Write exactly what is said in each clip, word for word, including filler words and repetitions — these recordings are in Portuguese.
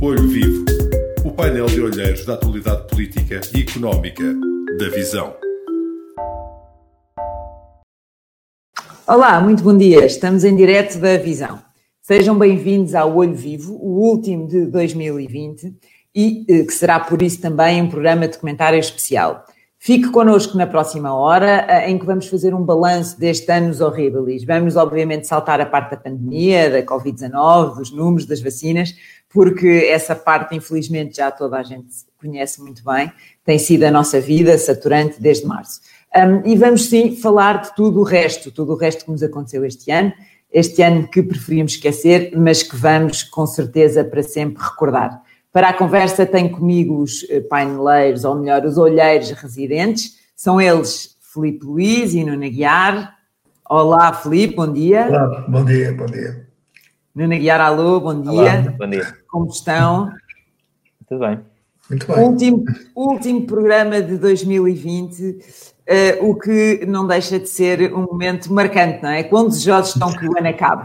Olho Vivo, o painel de olheiros da atualidade política e económica da Visão. Olá, muito bom dia. Estamos em direto da Visão. Sejam bem-vindos ao Olho Vivo, o último de dois mil e vinte, e que será por isso também um programa de comentário especial. Fique connosco na próxima hora, em que vamos fazer um balanço deste ano horrível. Vamos, obviamente, saltar a parte da pandemia, da covid dezanove, dos números, das vacinas, porque essa parte, infelizmente, já toda a gente conhece muito bem. Tem sido a nossa vida saturante desde março. Um, e vamos, sim, falar de tudo o resto, tudo o resto que nos aconteceu este ano, este ano que preferimos esquecer, mas que vamos, com certeza, para sempre recordar. Para a conversa tenho comigo os paineleiros, ou melhor, os olheiros residentes. São eles Filipe Luís e Nuno Aguiar. Olá, Filipe, bom dia. Olá, bom dia, bom dia. Nuno Aguiar, alô, bom dia. Olá, bom dia. Como estão? Tudo bem. Muito bem. Último, último programa de dois mil e vinte, uh, o que não deixa de ser um momento marcante, não é? Quão desejosos estão que o ano acabe?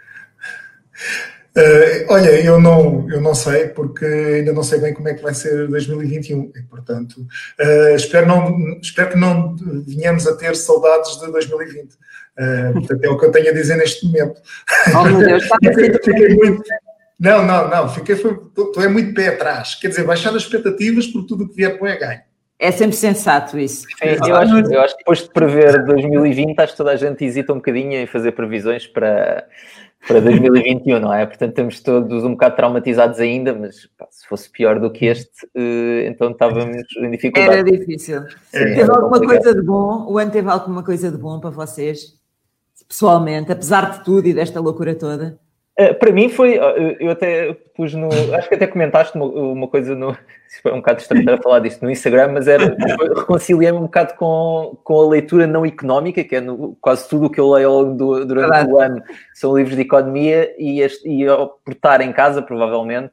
Uh, olha, eu não, eu não sei, porque ainda não sei bem como é que vai ser dois mil e vinte e um, e, portanto, uh, espero, não, espero que não venhamos a ter saudades de dois mil e vinte. Uh, portanto, é o que eu tenho a dizer neste momento. Oh, meu Deus, está a ser... Fiquei muito... Não, não, não, fiquei, tu é muito pé atrás. Quer dizer, baixar as expectativas por tudo o que vier para o ganho. É sempre sensato isso. É, eu, acho, eu acho que depois de prever dois mil e vinte, acho que toda a gente hesita um bocadinho em fazer previsões para... para dois mil e vinte e um, não é? Portanto, estamos todos um bocado traumatizados ainda, mas pá, se fosse pior do que este, então estávamos em dificuldade. Era difícil. É, teve era alguma complicado. coisa de bom? O ano teve alguma coisa de bom para vocês? Pessoalmente, apesar de tudo e desta loucura toda? Uh, para mim foi, eu até pus no, acho que até comentaste uma, uma coisa no, foi um bocado estranho estar a falar disto no Instagram, mas era, reconciliei-me um bocado com, com a leitura não económica, que é no, quase tudo o que eu leio ao longo do, durante Verdade. o ano são livros de economia, e, este, e ao por estar em casa, provavelmente,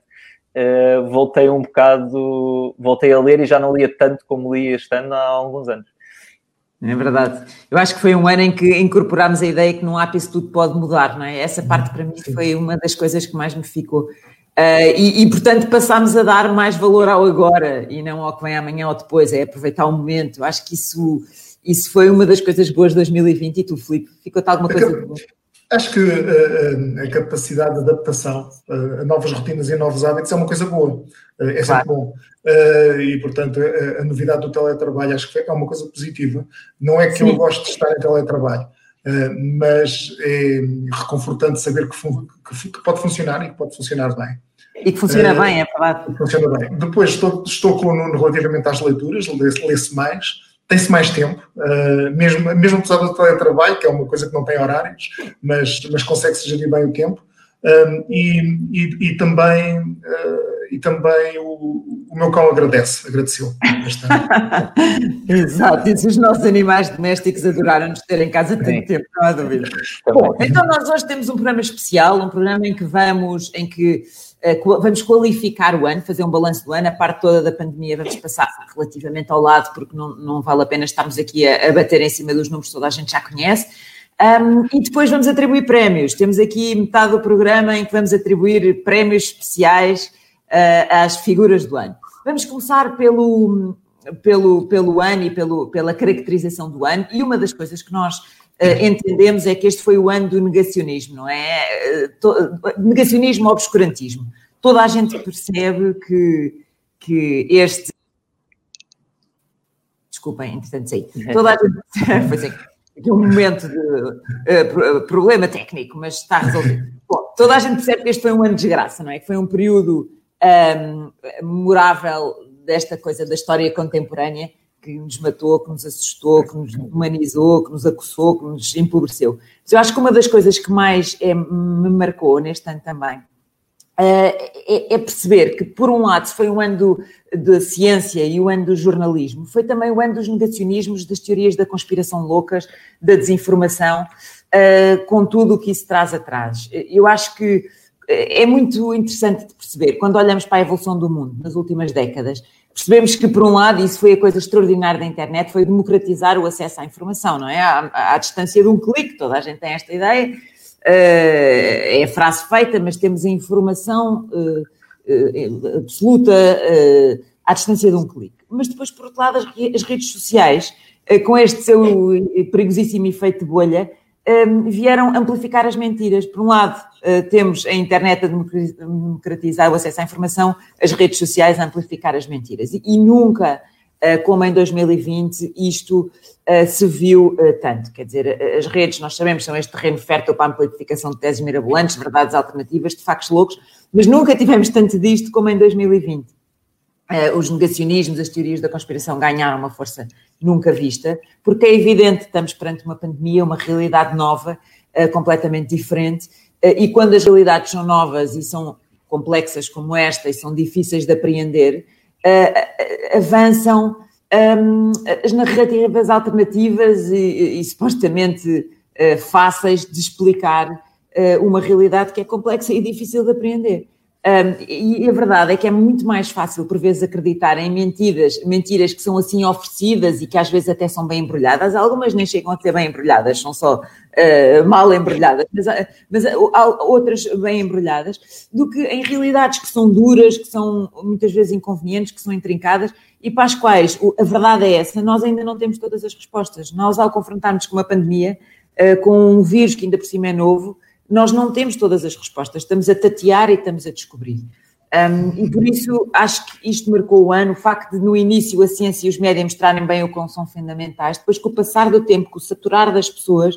uh, voltei um bocado, voltei a ler e já não lia tanto como li este ano há alguns anos. É verdade. Eu acho que foi um ano em que incorporámos a ideia que num app isso tudo pode mudar, não é? Essa parte para mim foi uma das coisas que mais me ficou. Uh, e, e, portanto, passámos a dar mais valor ao agora e não ao que vem amanhã ou depois, é aproveitar o momento. Acho que isso, isso foi uma das coisas boas de dois mil e vinte. E tu, Filipe, ficou-te alguma coisa de boa? Acho que uh, a capacidade de adaptação uh, a novas rotinas e novos hábitos é uma coisa boa, uh, é sempre Claro. bom. Uh, e, portanto, a, a novidade do teletrabalho acho que é uma coisa positiva. Não é que Sim. eu gosto de estar em teletrabalho, uh, mas é reconfortante saber que, fun- que, que pode funcionar e que pode funcionar bem. E que funciona Uh, bem, é verdade. Funciona bem. Depois estou, estou com o Nuno relativamente às leituras, lê- lê-se mais. Tem-se mais tempo, uh, mesmo, mesmo apesar do teletrabalho, que é uma coisa que não tem horários, mas, mas consegue-se gerir bem o tempo. Um, e, e, e também, uh, e também o, o meu cão agradece, agradeceu bastante. Exato, isso os nossos animais domésticos adoraram-nos ter em casa tanto Sim. tempo, não há dúvida. Também. Bom, então nós hoje temos um programa especial, um programa em que vamos, em que uh, vamos qualificar o ano, fazer um balanço do ano, a parte toda da pandemia vamos passar relativamente ao lado, porque não, não vale a pena estarmos aqui a, a bater em cima dos números que toda a gente já conhece. Um, e depois vamos atribuir prémios. Temos aqui metade do programa em que vamos atribuir prémios especiais uh, às figuras do ano. Vamos começar pelo, pelo, pelo ano e pelo, pela caracterização do ano, e uma das coisas que nós uh, entendemos é que este foi o ano do negacionismo, não é? Uh, to, negacionismo ou obscurantismo. Toda a gente percebe que, que este... Desculpem, entretanto sei. Toda a gente percebe... Pois é, aqui um momento de uh, problema técnico, mas está resolvido. Bom, toda a gente percebe que este foi um ano de desgraça, não é? Que foi um período um, memorável desta coisa da história contemporânea, que nos matou, que nos assustou, que nos humanizou, que nos acossou, que nos empobreceu. Mas eu acho que uma das coisas que mais é, me marcou neste ano também Uh, é, é perceber que, por um lado, foi o ano da ciência e o ano do jornalismo, foi também o ano dos negacionismos, das teorias da conspiração loucas, da desinformação, uh, com tudo o que isso traz atrás. Eu acho que é muito interessante de perceber, quando olhamos para a evolução do mundo nas últimas décadas, percebemos que, por um lado, isso foi a coisa extraordinária da internet, foi democratizar o acesso à informação, não é? À, à distância de um clique, toda a gente tem esta ideia. Uh, é a frase feita, mas temos a informação uh, uh, absoluta, uh, à distância de um clique. Mas depois, por outro lado, as, as redes sociais, uh, com este seu perigosíssimo efeito de bolha, um, vieram amplificar as mentiras. Por um lado, uh, temos a internet a democratizar o acesso à informação, as redes sociais a amplificar as mentiras. E, e nunca, uh, como em dois mil e vinte, isto uh, se viu uh, tanto. Quer dizer, as redes, nós sabemos, são este terreno fértil para a amplificação de teses mirabolantes, verdades alternativas, de factos loucos, mas nunca tivemos tanto disto como em dois mil e vinte. Uh, os negacionismos, as teorias da conspiração ganharam uma força nunca vista, porque é evidente que estamos perante uma pandemia, uma realidade nova, uh, completamente diferente, uh, e quando as realidades são novas e são complexas como esta e são difíceis de apreender, uh, uh, avançam um, as narrativas alternativas e, e, e supostamente uh, fáceis de explicar uh, uma realidade que é complexa e difícil de apreender. Um, e a verdade é que é muito mais fácil, por vezes, acreditar em mentiras, mentiras que são assim oferecidas e que às vezes até são bem embrulhadas. Algumas nem chegam a ser bem embrulhadas, são só uh, mal embrulhadas, mas, mas há outras bem embrulhadas, do que em realidades que são duras, que são muitas vezes inconvenientes, que são intrincadas e para as quais a verdade é essa, nós ainda não temos todas as respostas. Nós, ao confrontarmos com uma pandemia, uh, com um vírus que ainda por cima é novo, nós não temos todas as respostas, estamos a tatear e estamos a descobrir. Um, e por isso acho que isto marcou o ano, o facto de no início a ciência e os média mostrarem bem o quão são fundamentais, depois com o passar do tempo, com o saturar das pessoas,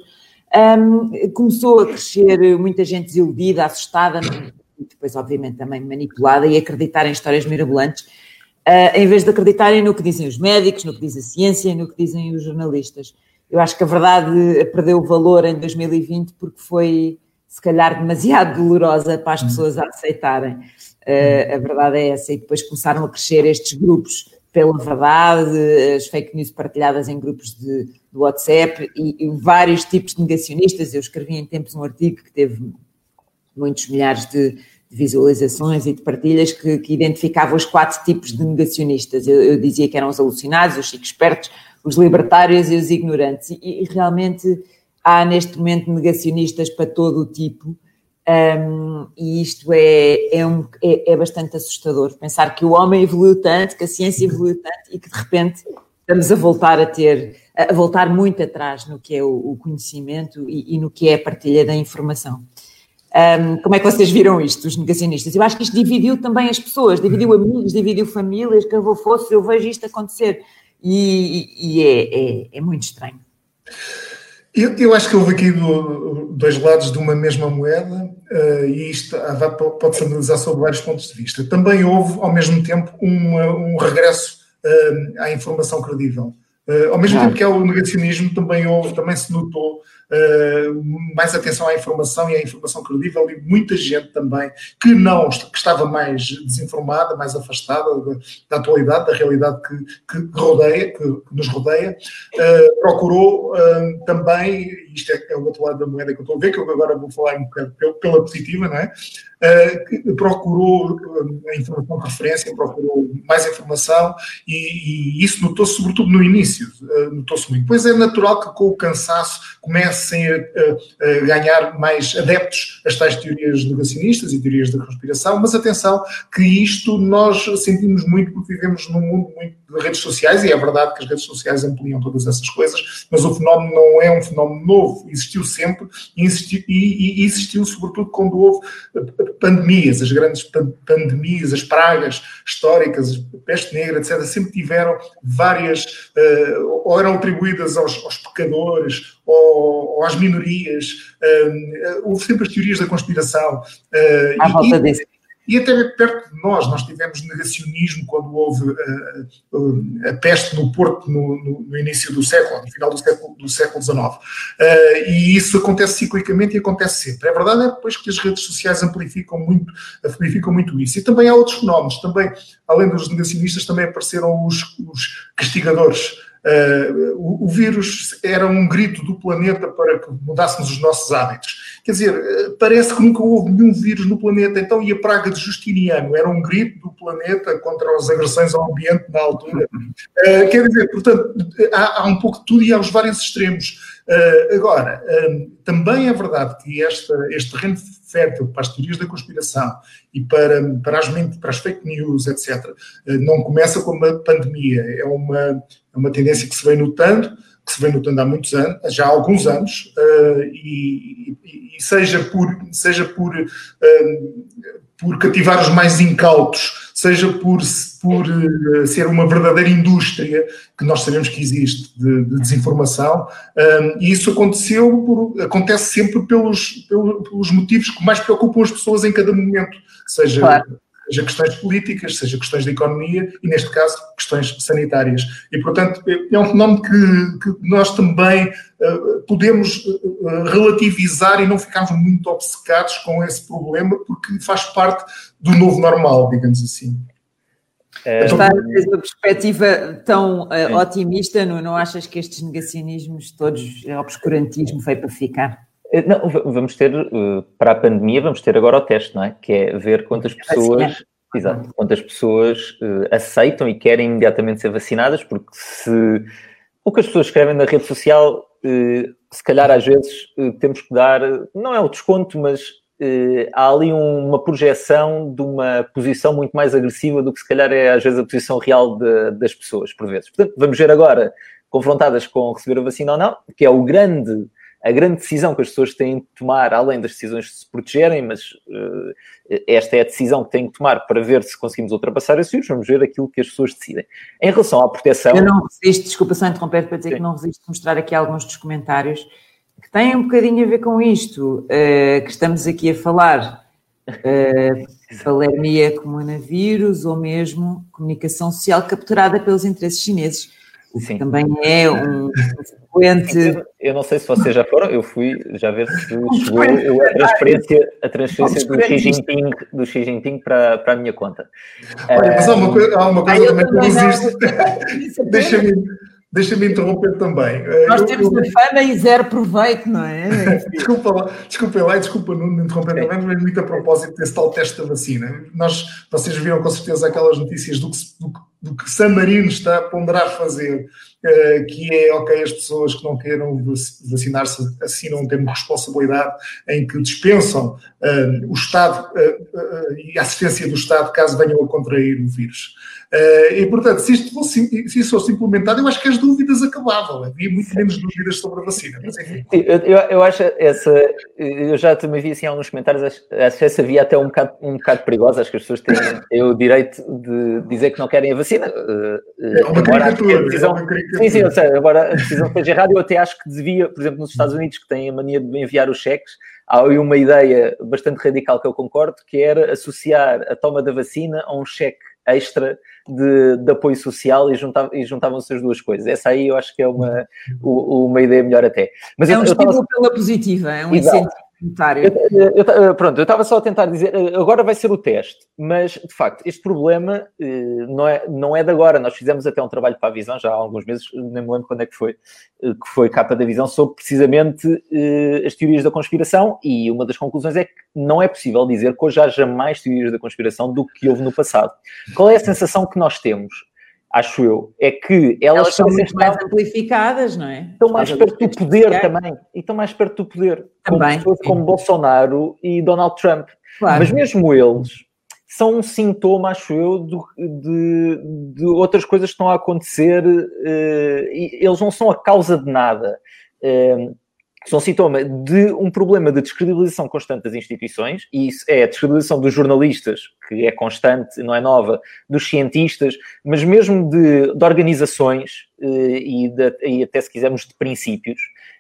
um, começou a crescer muita gente desiludida, assustada, e depois obviamente também manipulada e acreditar em histórias mirabolantes, uh, em vez de acreditarem no que dizem os médicos, no que diz a ciência e no que dizem os jornalistas. Eu acho que a verdade perdeu o valor em dois mil e vinte porque foi, se calhar, demasiado dolorosa para as pessoas a aceitarem. Uh, a verdade é essa. E depois começaram a crescer estes grupos pela verdade, as fake news partilhadas em grupos de, de WhatsApp e, e vários tipos de negacionistas. Eu escrevi em tempos um artigo que teve muitos milhares de, de visualizações e de partilhas que, que identificava os quatro tipos de negacionistas. Eu, eu dizia que eram os alucinados, os chicos espertos, os libertários e os ignorantes. E, e realmente há neste momento negacionistas para todo o tipo, um, e isto é, é, um, é, é bastante assustador. Pensar que o homem evoluiu tanto, que a ciência evoluiu tanto e que de repente estamos a voltar a ter, a voltar muito atrás no que é o, o conhecimento e, e no que é a partilha da informação. Um, como é que vocês viram isto, os negacionistas? Eu acho que isto dividiu também as pessoas, dividiu amigos, dividiu famílias, que eu fosse, eu vejo isto acontecer e, e é, é, é muito estranho. Eu, eu acho que houve aqui do, dois lados de uma mesma moeda uh, e isto uh, pode-se analisar sob vários pontos de vista. Também houve, ao mesmo tempo, um, um regresso uh, à informação credível. Uh, ao mesmo ah. tempo que há o negacionismo, também, houve, também se notou uh, mais atenção à informação e à informação credível e muita gente também que não que estava mais desinformada, mais afastada da, da atualidade, da realidade que, que, rodeia, que, que nos rodeia, uh, procurou uh, também, isto é, é o outro lado da moeda que eu estou a ver, que eu agora vou falar um bocado pela, pela positiva, não é? Uh, que procurou uh, a informação de referência, procurou mais informação e, e isso notou-se sobretudo no início, uh, notou-se muito. Pois é natural que com o cansaço comecem a, a, a ganhar mais adeptos às tais teorias negacionistas e teorias da conspiração, mas atenção que isto nós sentimos muito porque vivemos num mundo muito de redes sociais e é verdade que as redes sociais ampliam todas essas coisas, mas o fenómeno não é um fenómeno novo, existiu sempre e existiu, e, e existiu sobretudo quando houve pandemias, as grandes pandemias, as pragas históricas, a peste negra, etcétera, sempre tiveram várias, uh, ou eram atribuídas aos, aos pecadores, ou, ou às minorias, uh, houve sempre as teorias da conspiração. Uh, à volta disso. E até perto de nós, nós tivemos negacionismo quando houve uh, uh, a peste no Porto no, no, no início do século, no final do século, do século dezenove. Uh, e isso acontece ciclicamente e acontece sempre. A verdade é depois que as redes sociais amplificam muito, amplificam muito isso. E também há outros fenómenos. Também, além dos negacionistas, também apareceram os, os castigadores. Uh, o, o vírus era um grito do planeta para que mudássemos os nossos hábitos. Quer dizer, parece que nunca houve nenhum vírus no planeta. Então, e a praga de Justiniano? Era um grito do planeta contra as agressões ao ambiente na altura. Uh, quer dizer, portanto, há, há um pouco de tudo e há os vários extremos. Uh, agora, um, também é verdade que esta, este terreno fértil para as teorias da conspiração e para, para, as, para as fake news, etcétera, uh, não começa com uma pandemia. É uma, é uma tendência que se vem notando, que se vem notando há muitos anos, já há alguns anos, uh, e, e, e seja por, seja por, uh, por cativar os mais incautos, seja por, por uh, ser uma verdadeira indústria que nós sabemos que existe de, de desinformação, um, e isso aconteceu por, acontece sempre pelos, pelos, pelos motivos que mais preocupam as pessoas em cada momento, seja... Claro. Seja questões políticas, seja questões de economia e, neste caso, questões sanitárias. E, portanto, é um fenómeno que, que nós também uh, podemos uh, relativizar e não ficarmos muito obcecados com esse problema, porque faz parte do novo normal, digamos assim. É, está a ter uma perspectiva tão uh, é. otimista, não, não achas que estes negacionismos todos, é obscurantismo, veio para ficar? Não, vamos ter, para a pandemia, vamos ter agora o teste, não é? Que é ver quantas pessoas, exato, quantas pessoas uh, aceitam e querem imediatamente ser vacinadas, porque se o que as pessoas escrevem na rede social, uh, se calhar às vezes uh, temos que dar, não é o desconto, mas uh, há ali um, uma projeção de uma posição muito mais agressiva do que se calhar é às vezes a posição real de, das pessoas, por vezes. Portanto, vamos ver agora, confrontadas com receber a vacina ou não, que é o grande... a grande decisão que as pessoas têm de tomar, além das decisões de se protegerem, mas uh, esta é a decisão que têm que tomar para ver se conseguimos ultrapassar esse vírus, vamos ver aquilo que as pessoas decidem. Em relação à proteção... Eu não resisto, desculpa só interromper para dizer Sim. que não resisto mostrar aqui alguns dos comentários que têm um bocadinho a ver com isto, uh, que estamos aqui a falar, uh, palermia comunavírus ou mesmo comunicação social capturada pelos interesses chineses. O que Sim. também é um frequente... Eu não sei se vocês já foram, eu fui já ver se chegou a transferência, a transferência do Xi Jinping, do Xi Jinping para, para a minha conta. Olha, mas há uma coisa, há uma coisa também que não existe. Deixa-me, deixa-me interromper também. Nós eu, temos eu... a fama e zero proveito, não é? Desculpa lá, desculpa lá e desculpa Nuno interromper Sim. também, mas muito a propósito desse tal teste da vacina. Nós, vocês viram com certeza aquelas notícias do que, do, do que San Marino está a ponderar fazer, uh, que é, ok, as pessoas que não queiram vacinar-se assinam um termo de responsabilidade em que dispensam uh, o Estado uh, uh, e a assistência do Estado caso venham a contrair o vírus. Uh, e, portanto, se isto fosse, se isso fosse implementado, eu acho que as dúvidas acabavam. Havia muito menos dúvidas sobre a vacina. Mas, enfim. Eu, eu, eu acho essa... Eu já também vi assim alguns comentários, acho, acho que essa via até um bocado, um bocado perigosa. Acho que as pessoas têm o direito de dizer que não querem a vacina. É uma caricatura. A decisão, é uma caricatura. Sim, sim, eu sei. Agora, a decisão esteja errada, eu até acho que devia, por exemplo, nos Estados Unidos, que têm a mania de enviar os cheques, há uma ideia bastante radical que eu concordo, que era associar a toma da vacina a um cheque extra de, de apoio social e, juntava, e juntavam-se as duas coisas. Essa aí eu acho que é uma, uma ideia melhor até. Mas é eu, um eu estímulo tava... pela positiva, é um incentivo monetário. Eu, eu, eu, pronto, eu estava só a tentar dizer, agora vai ser o teste, mas de facto este problema não é, não é de agora. Nós fizemos até um trabalho para a Visão já há alguns meses, nem me lembro quando é que foi, que foi capa da Visão, sobre precisamente as teorias da conspiração, e uma das conclusões é que não é possível dizer que hoje haja mais teorias da conspiração do que houve no passado. Qual é a sensação que nós temos? Acho eu, é que elas, elas são muito mais amplificadas, não é? Estão mais perto do poder também. E estão mais perto do poder. Também. Como, como Bolsonaro e Donald Trump. Claro. Mas mesmo eles são um sintoma, acho eu, de, de, de outras coisas que estão a acontecer. Uh, e eles não são a causa de nada. Uh, são sintoma de um problema de descredibilização constante das instituições, e isso é a descredibilização dos jornalistas, que é constante, não é nova, dos cientistas, mas mesmo de, de organizações e, de, e até, se quisermos, de princípios,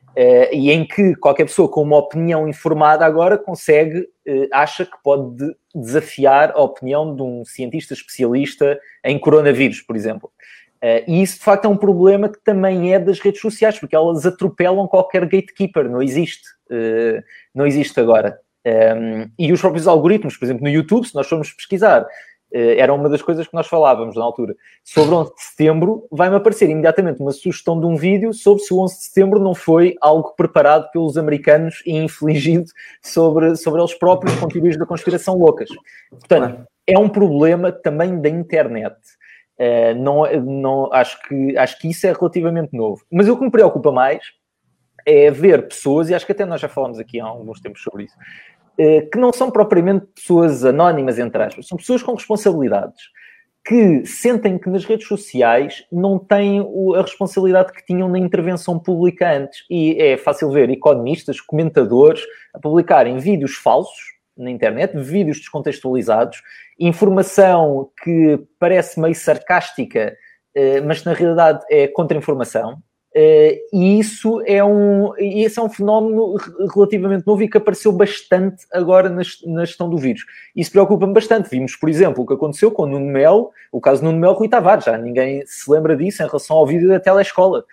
e em que qualquer pessoa com uma opinião informada agora consegue, acha que pode desafiar a opinião de um cientista especialista em coronavírus, por exemplo. Uh, e isso, de facto, é um problema que também é das redes sociais, porque elas atropelam qualquer gatekeeper, não existe. Uh, não existe agora. Um, e os próprios algoritmos, por exemplo, no YouTube, se nós formos pesquisar era uma das coisas que nós falávamos na altura. Sobre onze de setembro, vai-me aparecer imediatamente uma sugestão de um vídeo sobre se o onze de setembro não foi algo preparado pelos americanos e infligido sobre, sobre eles próprios, com teorias da conspiração loucas. Portanto, é um problema também da internet. Uh, não, não, acho, que, acho que isso é relativamente novo. Mas o que me preocupa mais é ver pessoas, e acho que até nós já falámos aqui há alguns tempos sobre isso, que não são propriamente pessoas anónimas, entre aspas, são pessoas com responsabilidades, que sentem que nas redes sociais não têm a responsabilidade que tinham na intervenção pública antes. E é fácil ver economistas, comentadores, a publicarem vídeos falsos na internet, vídeos descontextualizados, informação que parece meio sarcástica, mas na realidade é contra-informação. Uh, e isso é, um, esse é um fenómeno relativamente novo e que apareceu bastante agora na, na gestão do vírus. Isso preocupa-me bastante. Vimos, por exemplo, o que aconteceu com o Nuno Melo, o caso Nuno Melo Rui Tavares, já ninguém se lembra disso em relação ao vídeo da telescola,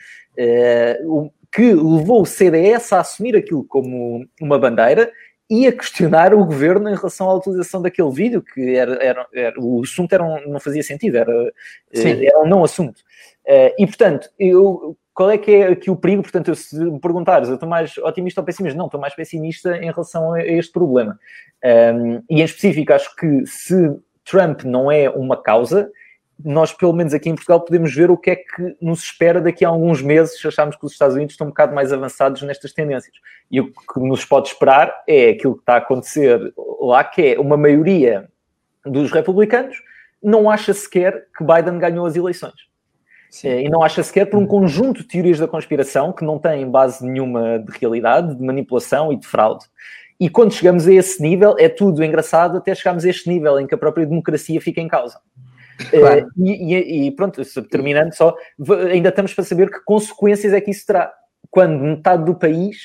uh, o, que levou o C D S a assumir aquilo como uma bandeira e a questionar o governo em relação à utilização daquele vídeo, que era, era, era, o assunto era um, não fazia sentido, era, era um não assunto. Uh, e, portanto, eu... Qual é que é aqui o perigo? Portanto, eu, se me perguntares, eu estou mais otimista ou pessimista? Não, estou mais pessimista em relação a este problema. Um, e, em específico, acho que se Trump não é uma causa, nós, pelo menos aqui em Portugal, podemos ver o que é que nos espera daqui a alguns meses, se acharmos que os Estados Unidos estão um bocado mais avançados nestas tendências. E o que nos pode esperar é aquilo que está a acontecer lá, que é uma maioria dos republicanos não acha sequer que Biden ganhou as eleições. Sim. E não acha sequer por um conjunto de teorias da conspiração que não têm base nenhuma de realidade, de manipulação e de fraude. E quando chegamos a esse nível, é tudo engraçado até chegarmos a este nível em que a própria democracia fica em causa. Claro. Uh, e, e, e pronto, terminando só, ainda estamos para saber que consequências é que isso terá. Quando metade do país,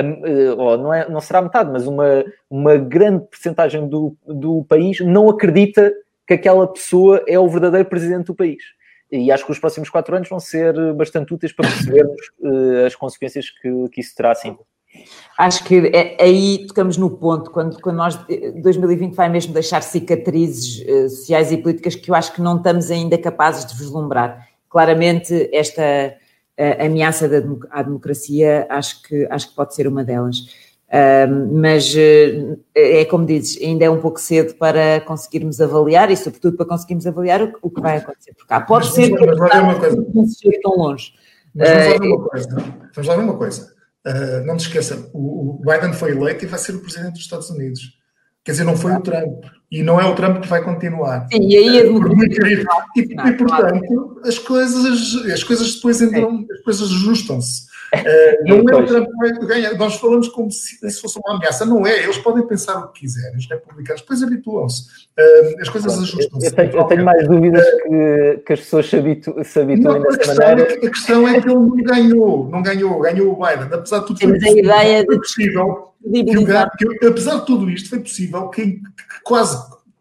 uh, ou não, é, não será metade, mas uma, uma grande percentagem do, do país não acredita que aquela pessoa é o verdadeiro presidente do país. E acho que os próximos quatro anos vão ser bastante úteis para percebermos uh, as consequências que, que isso terá, sim. Acho que é, aí tocamos no ponto, quando, quando nós, dois mil e vinte vai mesmo deixar cicatrizes uh, sociais e políticas que eu acho que não estamos ainda capazes de vislumbrar. Claramente, esta uh, ameaça da, à democracia, acho que, acho que pode ser uma delas. Uh, mas uh, é como dizes, ainda é um pouco cedo para conseguirmos avaliar e sobretudo para conseguirmos avaliar o, o que vai acontecer por cá. Pode mas, ser mas, que mas não, uma coisa. não se chegue tão longe. Mas vamos lá uh, ver uma coisa. Vamos lá ver uma coisa. Uh, não te esqueça, o, o Biden foi eleito e vai ser o presidente dos Estados Unidos. Quer dizer, não foi o Trump. E não é o Trump que vai continuar. Sim, e aí a democracia... E, e, portanto, as coisas, as coisas depois entram, as coisas ajustam-se. Uh, não é o Trump que vai ganhar. Nós falamos como se, se fosse uma ameaça. Não é. Eles podem pensar o que quiserem. Os republicanos depois habituam-se. Uh, as coisas ajustam-se. Eu tenho, eu tenho mais dúvidas que, que as pessoas se, habitu, se habituem não, dessa maneira. É que, a questão é que ele não ganhou. Não ganhou. Ganhou o Biden. Apesar de tudo, foi possível, a ideia foi de possível que, que, apesar de tudo isto, foi possível que, que quase,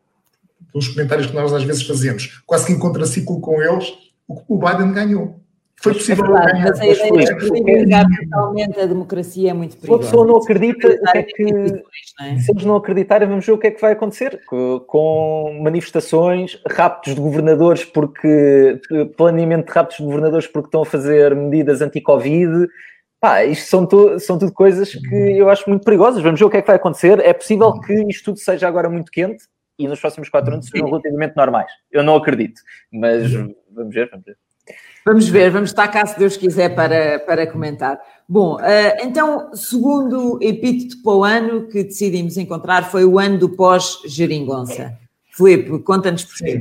pelos comentários que nós às vezes fazemos, quase que em contraciclo com eles, o, o Biden ganhou. Foi possível é verdade, ganhar. Mas a ideia de privilegiar totalmente a democracia é muito perigosa. Se a pessoa não acredita, o que é que, é? Se eles não acreditarem, vamos ver o que é que vai acontecer com, com manifestações, raptos de governadores, porque planeamento de raptos de governadores porque estão a fazer medidas anti-Covid. Pá, isto são, to, são tudo coisas que eu acho muito perigosas. Vamos ver o que é que vai acontecer. É possível que isto tudo seja agora muito quente e nos próximos quatro anos sejam relativamente normais. Eu não acredito, mas vamos ver, vamos ver. Vamos ver, vamos estar cá, se Deus quiser, para, para comentar. Bom, então, segundo epíteto para o ano que decidimos encontrar foi o ano do pós-geringonça. Filipe, conta-nos por quê.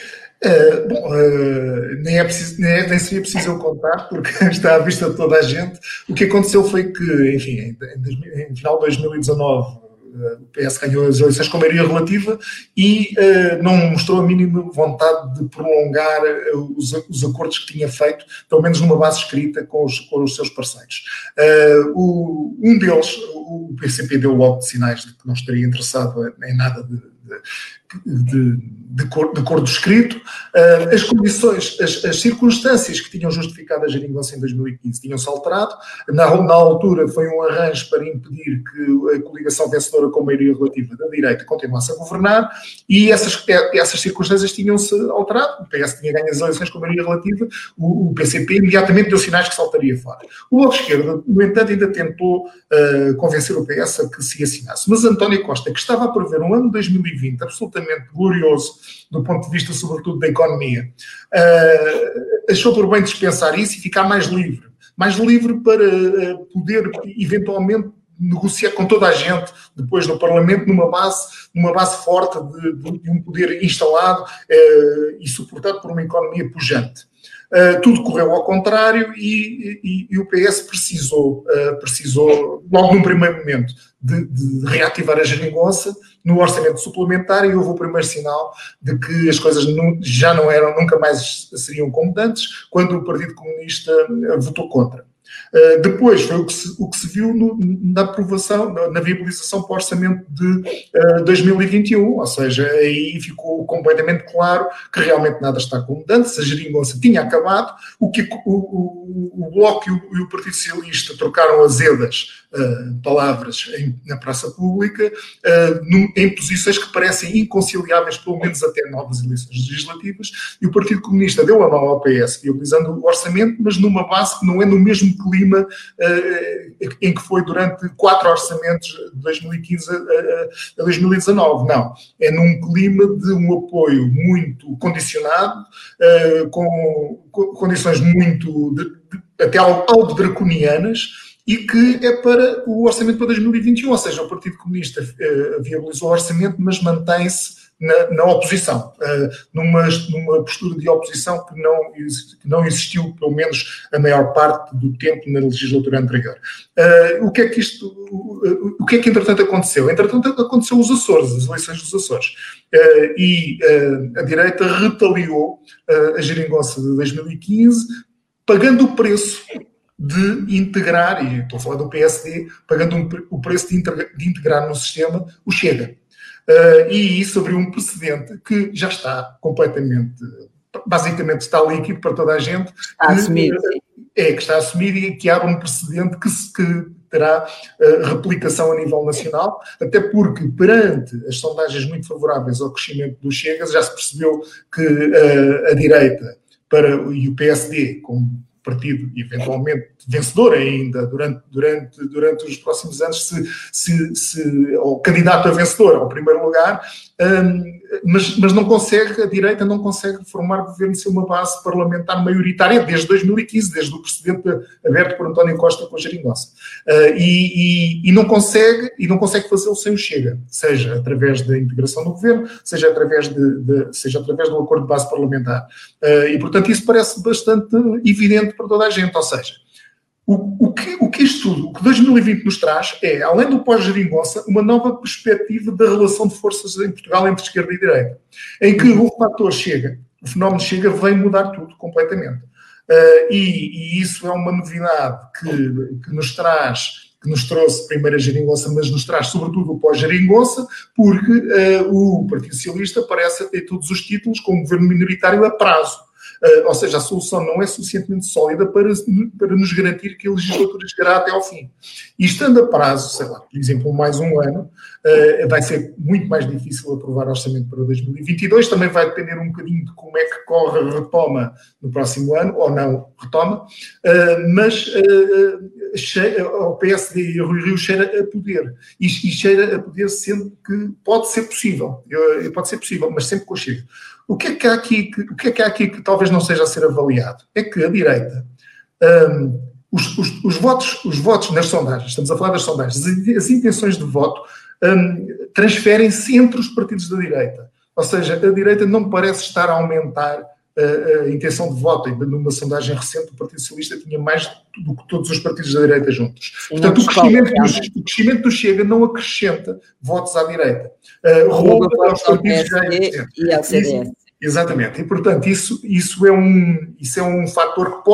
Uh, bom, uh, nem, é preciso, nem, é, nem seria preciso eu contar, porque está à vista de toda a gente. O que aconteceu foi que, enfim, em, em, em final de dois mil e dezanove, uh, o P S ganhou as eleições com maioria relativa e uh, não mostrou a mínima vontade de prolongar uh, os, os acordos que tinha feito, pelo menos numa base escrita com os, com os seus parceiros. Uh, o, um deles, o P C P, deu logo de sinais de que não estaria interessado em nada de de, de, de, cor, de cor do escrito. As condições, as, as circunstâncias que tinham justificado a geringonça em dois mil e quinze tinham-se alterado. Na, na altura foi um arranjo para impedir que a coligação vencedora com maioria relativa da direita continuasse a governar, e essas, essas circunstâncias tinham-se alterado. O P S tinha ganho as eleições com maioria relativa, o, o P C P imediatamente deu sinais que saltaria fora. O Bloco de Esquerda, no entanto, ainda tentou uh, convencer o P S a que se assinasse. Mas António Costa, que estava a prever um ano de dois mil e vinte absolutamente glorioso do ponto de vista, sobretudo, da economia, uh, achou por bem dispensar isso e ficar mais livre. Mais livre para uh, poder, eventualmente, negociar com toda a gente, depois no Parlamento, numa base, numa base forte de, de, de um poder instalado uh, e suportado por uma economia pujante. Uh, tudo correu ao contrário e, e, e o P S precisou, uh, precisou, logo num primeiro momento, de, de reativar a geringonça no orçamento suplementar, e houve o primeiro sinal de que as coisas não, já não eram, nunca mais seriam como antes, quando o Partido Comunista votou contra. Uh, depois foi o que se, o que se viu no, na aprovação, na, na viabilização para o orçamento de uh, dois mil e vinte e um, ou seja, aí ficou completamente claro que realmente nada está como antes, a geringonça tinha acabado, o que o, o, o Bloco e o, e o Partido Socialista trocaram azedas uh, palavras em, na praça pública, uh, num, em posições que parecem inconciliáveis, pelo menos até novas eleições legislativas, e o Partido Comunista deu a mão ao P S, viabilizando o orçamento, mas numa base que não é no mesmo clima uh, em que foi durante quatro orçamentos de dois mil e quinze a, a, a dois mil e dezanove. Não. É num clima de um apoio muito condicionado, uh, com, com condições muito, de, de, até algo draconianas, e que é para o orçamento para dois mil e vinte e um. Ou seja, o Partido Comunista uh, viabilizou o orçamento, mas mantém-se Na, na oposição, uh, numa, numa postura de oposição que não, que não existiu, pelo menos a maior parte do tempo na legislatura anterior. Uh, o que é que isto, o, o que é que entretanto aconteceu? Entretanto aconteceu os Açores, as eleições dos Açores, uh, e uh, a direita retaliou uh, a geringonça de dois mil e quinze, pagando o preço de integrar, e estou a falar do P S D, pagando um, o preço de integrar, de integrar no sistema o Chega. Uh, e isso abriu um precedente que já está completamente, basicamente está líquido para toda a gente. Está assumido. É, que está assumido e que abre um precedente que, se, que terá uh, replicação a nível nacional, até porque perante as sondagens muito favoráveis ao crescimento do Chega, já se percebeu que uh, a direita para, e o P S D, como partido eventualmente vencedor ainda durante, durante, durante os próximos anos, se, se, se, ou candidato a vencedor ao primeiro lugar, um, mas, mas não consegue, a direita não consegue formar governo sem uma base parlamentar maioritária desde dois mil e quinze, desde o precedente aberto por António Costa com a geringonça. Uh, e, e, e não consegue, e não consegue fazê-lo sem o Chega, seja através da integração do governo, seja através, de, de, seja através do acordo de base parlamentar. Uh, e, portanto, isso parece bastante evidente para toda a gente, ou seja, O, o, que, o que isto tudo, o que dois mil e vinte nos traz é, além do pós-geringonça, uma nova perspectiva da relação de forças em Portugal entre esquerda e direita, em que o fator Chega, o fenómeno Chega, vem mudar tudo completamente. Uh, e, e isso é uma novidade que, que nos traz, que nos trouxe primeiro a geringonça, mas nos traz sobretudo o pós-geringonça, porque uh, o Partido Socialista parece ter todos os títulos com um governo minoritário a prazo. Uh, ou seja, a solução não é suficientemente sólida para, para nos garantir que a legislatura chegará até ao fim. E estando a prazo, sei lá, por exemplo, mais um ano, uh, vai ser muito mais difícil aprovar o orçamento para dois mil e vinte e dois, também vai depender um bocadinho de como é que corre a retoma no próximo ano, ou não retoma, uh, mas uh, cheira, o P S D e o Rui Rio cheira a poder, e, e cheira a poder sendo que pode ser possível, uh, pode ser possível, mas sempre com o Chega. O que é que há aqui que, o que é que há aqui que talvez não seja a ser avaliado? É que a direita, um, os, os, os, votos, os votos nas sondagens, estamos a falar das sondagens, as, as intenções de voto um, transferem-se entre os partidos da direita. Ou seja, a direita não parece estar a aumentar a, a intenção de voto. Ainda numa sondagem recente, o Partido Socialista tinha mais do que todos os partidos da direita juntos. Portanto, o crescimento, do, o crescimento do Chega não acrescenta votos à direita. Uh, rouba aos partidos já existentes. E ao C D S. Exatamente. E, portanto, isso, isso, é um, isso é um fator que pode,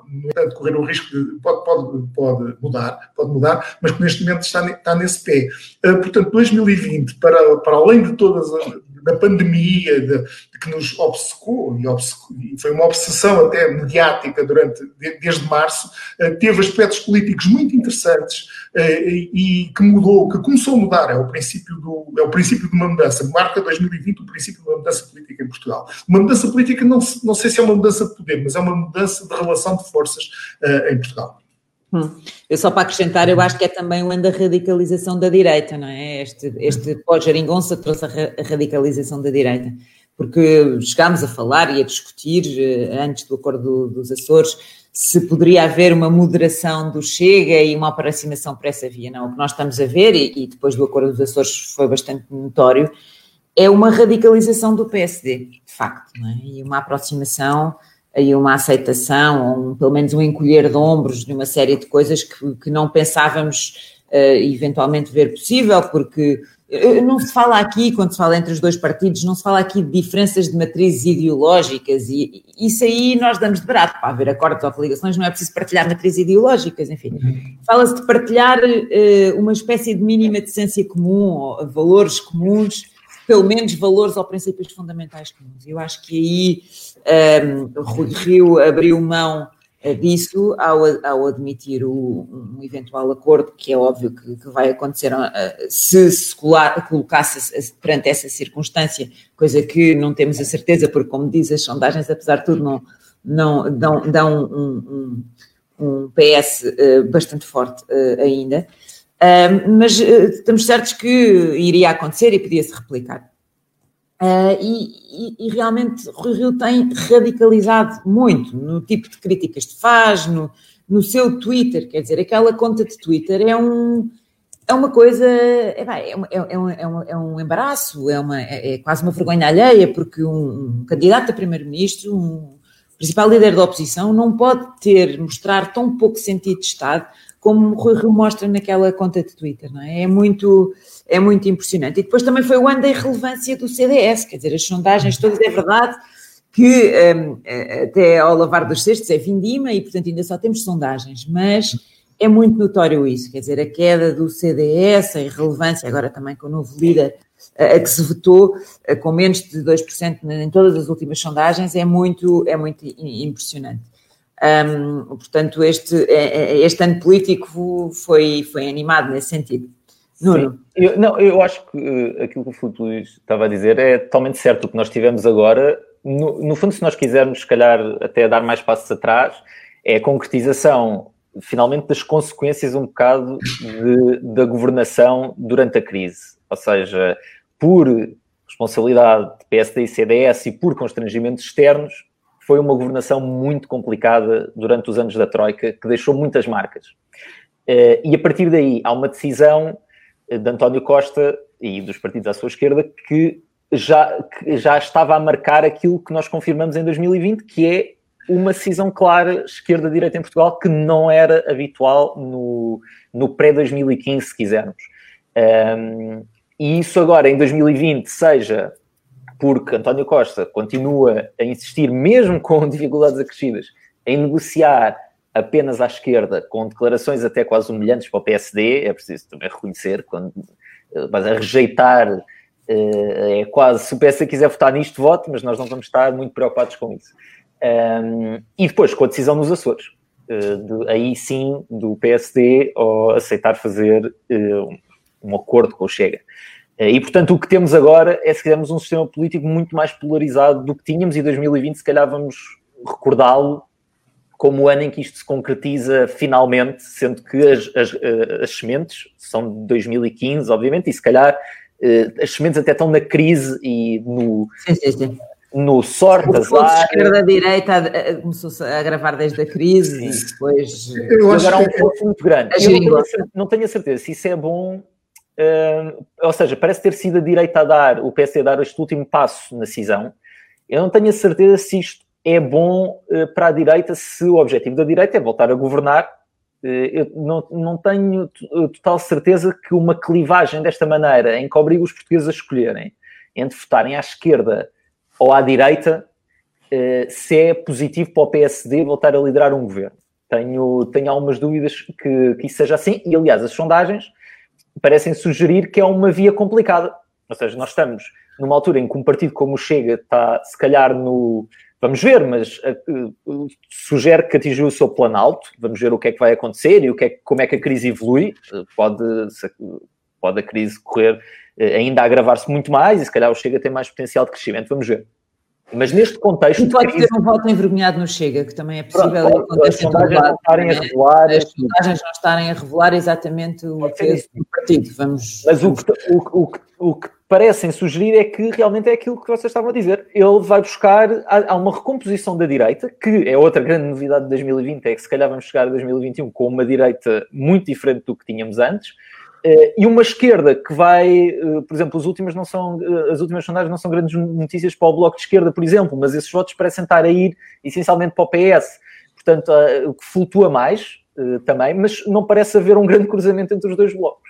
no entanto, correr o risco de, pode, pode, pode mudar, pode mudar, mas que neste momento está, está nesse pé. Uh, portanto, dois mil e vinte, para, para além de todas as, da pandemia, de, de que nos obcecou, e, obcecou, e foi uma obsessão até mediática durante, de, desde março, uh, teve aspectos políticos muito interessantes uh, e, e que mudou, que começou a mudar, é o princípio, do, é o princípio de uma mudança, marca dois mil e vinte o princípio de uma mudança política em Portugal. Uma mudança política, não, não sei se é uma mudança de poder, mas é uma mudança de relação de forças uh, em Portugal. Hum. Eu só para acrescentar, eu acho que é também o ano da radicalização da direita, não é? Este, este pós-Geringonça trouxe a, ra- a radicalização da direita, porque chegámos a falar e a discutir, antes do acordo dos Açores, se poderia haver uma moderação do Chega e uma aproximação para essa via. Não, o que nós estamos a ver, e, e depois do acordo dos Açores foi bastante notório, é uma radicalização do P S D, de facto, não é? E uma aproximação e uma aceitação, ou um, pelo menos um encolher de ombros de uma série de coisas que, que não pensávamos uh, eventualmente ver possível, porque uh, não se fala aqui, quando se fala entre os dois partidos, não se fala aqui de diferenças de matrizes ideológicas, e, e isso aí nós damos de barato. Para haver acordos ou coligações não é preciso partilhar matrizes ideológicas, enfim. Fala-se de partilhar uh, uma espécie de mínima decência comum, ou valores comuns, pelo menos valores ou princípios fundamentais comuns. Eu acho que aí um, Rui Rio abriu mão uh, disso ao, ao admitir o, um eventual acordo, que é óbvio que, que vai acontecer uh, se se colocasse perante essa circunstância, coisa que não temos a certeza, porque, como diz, as sondagens, apesar de tudo, não, não dão, dão um, um, um P S uh, bastante forte uh, ainda. Uh, mas uh, estamos certos que iria acontecer e podia-se replicar. Uh, e, e, e realmente Rui Rio tem radicalizado muito no tipo de críticas que faz, no, no seu Twitter, quer dizer, aquela conta de Twitter é, um, é uma coisa, é, é, é, é, um, é, um, é um embaraço, é, uma, é, é quase uma vergonha alheia, porque um, um candidato a primeiro-ministro, um principal líder da oposição, não pode ter, mostrar tão pouco sentido de Estado como o Rui Rio mostra naquela conta de Twitter, não é? É muito, é muito impressionante. E depois também foi o ano da irrelevância do C D S, quer dizer, as sondagens todas, é verdade que um, até ao lavar dos cestos é vindima e, portanto, ainda só temos sondagens, mas é muito notório isso, quer dizer, a queda do C D S, a irrelevância, agora também com o novo líder, a que se votou com menos de dois por cento em todas as últimas sondagens, é muito, é muito impressionante. Um, portanto, este, este ano político foi, foi animado nesse sentido. Nuno? Eu, não, eu acho que uh, aquilo que o Filipe Luís estava a dizer é totalmente certo. O que nós tivemos agora, no, no fundo, se nós quisermos, se calhar, até dar mais passos atrás, é a concretização, finalmente, das consequências um bocado de, da governação durante a crise. Ou seja, por responsabilidade de P S D e C D S e por constrangimentos externos, foi uma governação muito complicada durante os anos da Troika, que deixou muitas marcas. E a partir daí há uma decisão de António Costa e dos partidos à sua esquerda que já, que já estava a marcar aquilo que nós confirmamos em dois mil e vinte, que é uma decisão clara esquerda-direita em Portugal, que não era habitual no, no pré-dois mil e quinze, se quisermos. Um, e isso agora, em dois mil e vinte, seja porque António Costa continua a insistir, mesmo com dificuldades acrescidas, em negociar apenas à esquerda, com declarações até quase humilhantes para o P S D, é preciso também reconhecer, quando mas a rejeitar, é quase, se o P S D quiser votar nisto, vote, mas nós não vamos estar muito preocupados com isso. Um, e depois, com a decisão nos Açores, de, aí sim, do P S D ou aceitar fazer um, um acordo com o Chega. E, portanto, o que temos agora é, se quisermos, um sistema político muito mais polarizado do que tínhamos, e dois mil e vinte, se calhar, vamos recordá-lo como o ano em que isto se concretiza finalmente, sendo que as, as, as sementes são de dois mil e quinze, obviamente, e se calhar as sementes até estão na crise e no... Sim, sim, sim. No sorte, o fogo de esquerda-direita começou-se a agravar desde a crise e depois... Eu acho agora há um que... ponto muito grande. Eu não tenho, a, não tenho a certeza se isso é bom... Uh, ou seja, parece ter sido a direita a dar, o P S D a dar este último passo na cisão. Eu não tenho a certeza se isto é bom uh, para a direita, se o objetivo da direita é voltar a governar. Uh, eu não, não tenho t- total certeza que uma clivagem desta maneira, em que obriga os portugueses a escolherem entre votarem à esquerda ou à direita, uh, se é positivo para o P S D voltar a liderar um governo. Tenho, tenho algumas dúvidas que, que isso seja assim, e aliás as sondagens parecem sugerir que é uma via complicada. Ou seja, nós estamos numa altura em que um partido como o Chega está, se calhar, no... Vamos ver, mas uh, uh, sugere que atingiu o seu planalto. Vamos ver o que é que vai acontecer e o que é, como é que a crise evolui. Uh, pode, pode a crise correr uh, ainda a agravar-se muito mais e se calhar o Chega tem mais potencial de crescimento. Vamos ver. Mas neste contexto... E pode crise... ter um voto envergonhado no Chega, que também é possível. Pronto, pode, as sondagens não estarem a revelar... As sondagens não estarem a revelar exatamente o peso do partido. Vamos, Mas vamos... O, que, o, o, o que parecem sugerir é que realmente é aquilo que vocês estavam a dizer. Ele vai buscar... Há, há uma recomposição da direita, que é outra grande novidade de dois mil e vinte, é que se calhar vamos chegar a dois mil e vinte e um com uma direita muito diferente do que tínhamos antes. Uh, e uma esquerda que vai, uh, por exemplo, as últimas, não são, uh, as últimas sondagens não são grandes notícias para o Bloco de Esquerda, por exemplo, mas esses votos parecem estar a ir essencialmente para o P S, portanto, uh, o que flutua mais uh, também, mas não parece haver um grande cruzamento entre os dois blocos.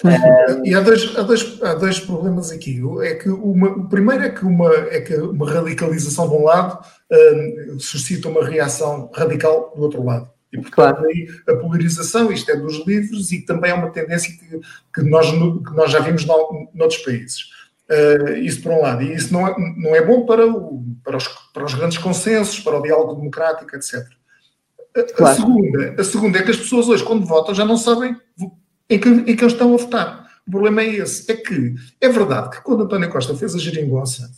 Uh, e há dois, há, dois, há dois problemas aqui. É que uma, o primeiro é que uma, é que uma radicalização de um lado uh, suscita uma reação radical do outro lado. E, portanto, claro. Aí a polarização, isto é dos livros, e também é uma tendência que, que, nós, que nós já vimos no, noutros países. Uh, isso por um lado. E isso não é, não é bom para, o, para, os, para os grandes consensos, para o diálogo democrático, etcétera. A, claro. a, segunda, a segunda é que as pessoas hoje, quando votam, já não sabem em que, em que eles estão a votar. O problema é esse. É que é verdade que quando António Costa fez a geringonça,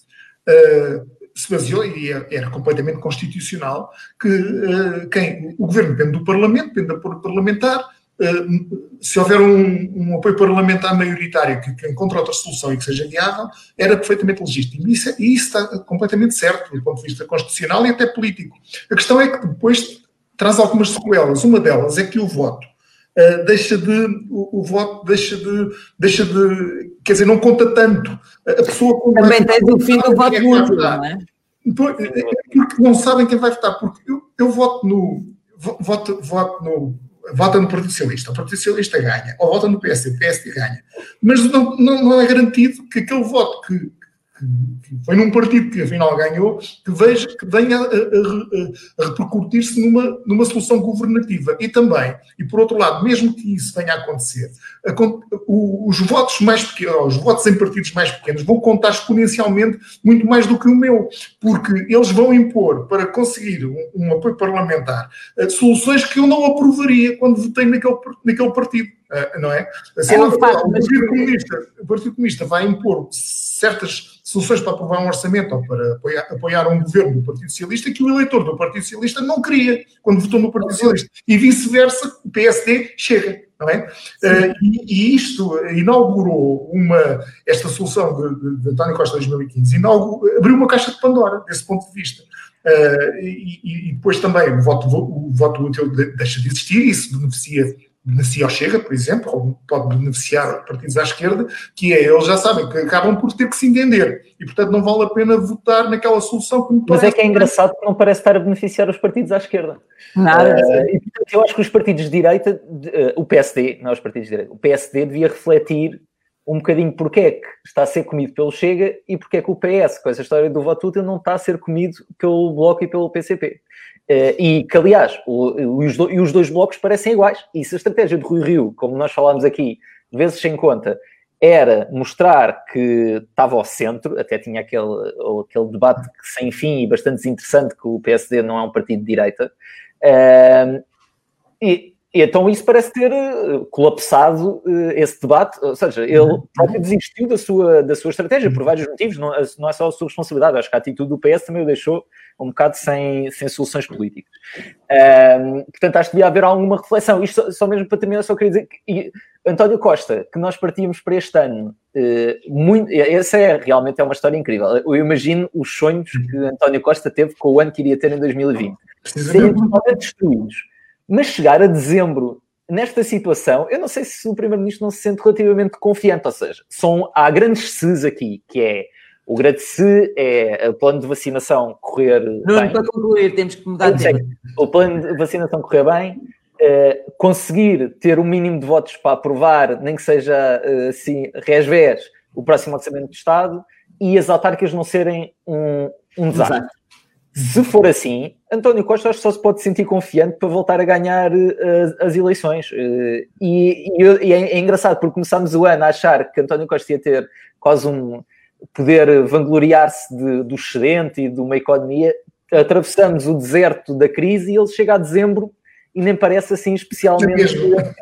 uh, se baseou, e era completamente constitucional, que uh, quem, o governo depende do Parlamento, depende do apoio parlamentar. Uh, se houver um, um apoio parlamentar maioritário que, que encontre outra solução e que seja viável, era perfeitamente legítimo. E isso, e isso está completamente certo, do ponto de vista constitucional e até político. A questão é que depois traz algumas sequelas. Uma delas é que o voto uh, deixa de... O, o voto deixa de, deixa de... Quer dizer, não conta tanto. A pessoa... Também tens o fim do voto útil, não é? Porque não sabem quem vai votar. Porque eu, eu voto no... Voto, voto no... Vota no Partido Socialista, o Partido Socialista ganha. Ou vota no P S D, o P S D ganha. Mas não, não, não é garantido que aquele voto que, que, que foi num partido que afinal ganhou, que, veja, que venha a, a, a repercutir-se numa, numa solução governativa. E também, e por outro lado, mesmo que isso venha a acontecer, a, o, os votos mais pequenos, os votos em partidos mais pequenos vão contar exponencialmente muito mais do que o meu, porque eles vão impor, para conseguir um, um apoio parlamentar, uh, soluções que eu não aprovaria quando votei naquele, naquele partido. Uh, não é? Assim, é um fato, o, Partido Comunista, o Partido Comunista vai impor certas soluções para aprovar um orçamento ou para apoiar, apoiar um governo do Partido Socialista que o eleitor do Partido Socialista não queria quando votou no Partido Socialista. E vice-versa, o P S D chega, não é? Uh, e, e isto inaugurou uma, esta solução de, de, de António Costa dois mil e quinze, inaugurou, abriu uma caixa de Pandora, desse ponto de vista. Uh, e, e depois também o voto, o voto útil deixa de existir, isso beneficia beneficia ao Chega, por exemplo, ou pode beneficiar partidos à esquerda, que é, eles já sabem que acabam por ter que se entender, e portanto não vale a pena votar naquela solução que me parece. Mas é que é engraçado que não parece estar a beneficiar os partidos à esquerda. Nada. Uh, e portanto eu acho que os partidos de direita, uh, o P S D, não os partidos de direita, o P S D devia refletir um bocadinho porque é que está a ser comido pelo Chega e porque é que o P S, com essa história do voto útil, não está a ser comido pelo Bloco e pelo P C P. Uh, e que, aliás, o, os do, e os dois blocos parecem iguais. E se a estratégia de Rui Rio, como nós falámos aqui, vezes sem conta, era mostrar que estava ao centro, até tinha aquele, aquele debate sem fim e bastante desinteressante que o P S D não é um partido de direita, uh, e, e então isso parece ter colapsado uh, esse debate, ou seja, ele próprio desistiu da sua, da sua estratégia por vários motivos, não, não é só a sua responsabilidade, acho que a atitude do P S também o deixou um bocado sem, sem soluções políticas. Um, portanto, acho que devia haver alguma reflexão. Isto só, só mesmo para terminar, só queria dizer que e, António Costa, que nós partíamos para este ano, uh, muito, essa é realmente é uma história incrível. Eu imagino os sonhos que António Costa teve com o ano que iria ter em dois mil e vinte. Seriam totalmente destruídos. Mas chegar a dezembro, nesta situação, eu não sei se o Primeiro-Ministro não se sente relativamente confiante. Ou seja, são, há grandes Cs aqui, que é o grande C é o plano de vacinação correr não, bem. Para concluir, temos que mudar de tema. O plano de vacinação correr bem, uh, conseguir ter um mínimo de votos para aprovar, nem que seja uh, assim, resvés, o próximo orçamento do Estado, e as autárquicas não serem um, um desastre. Se for assim, António Costa acho que só se pode sentir confiante para voltar a ganhar uh, as eleições. Uh, e, e, e é, é engraçado, porque começámos o ano a achar que António Costa ia ter quase um poder vangloriar-se de, do excedente e de uma economia. Atravessamos o deserto da crise e ele chega a dezembro e nem parece assim especialmente...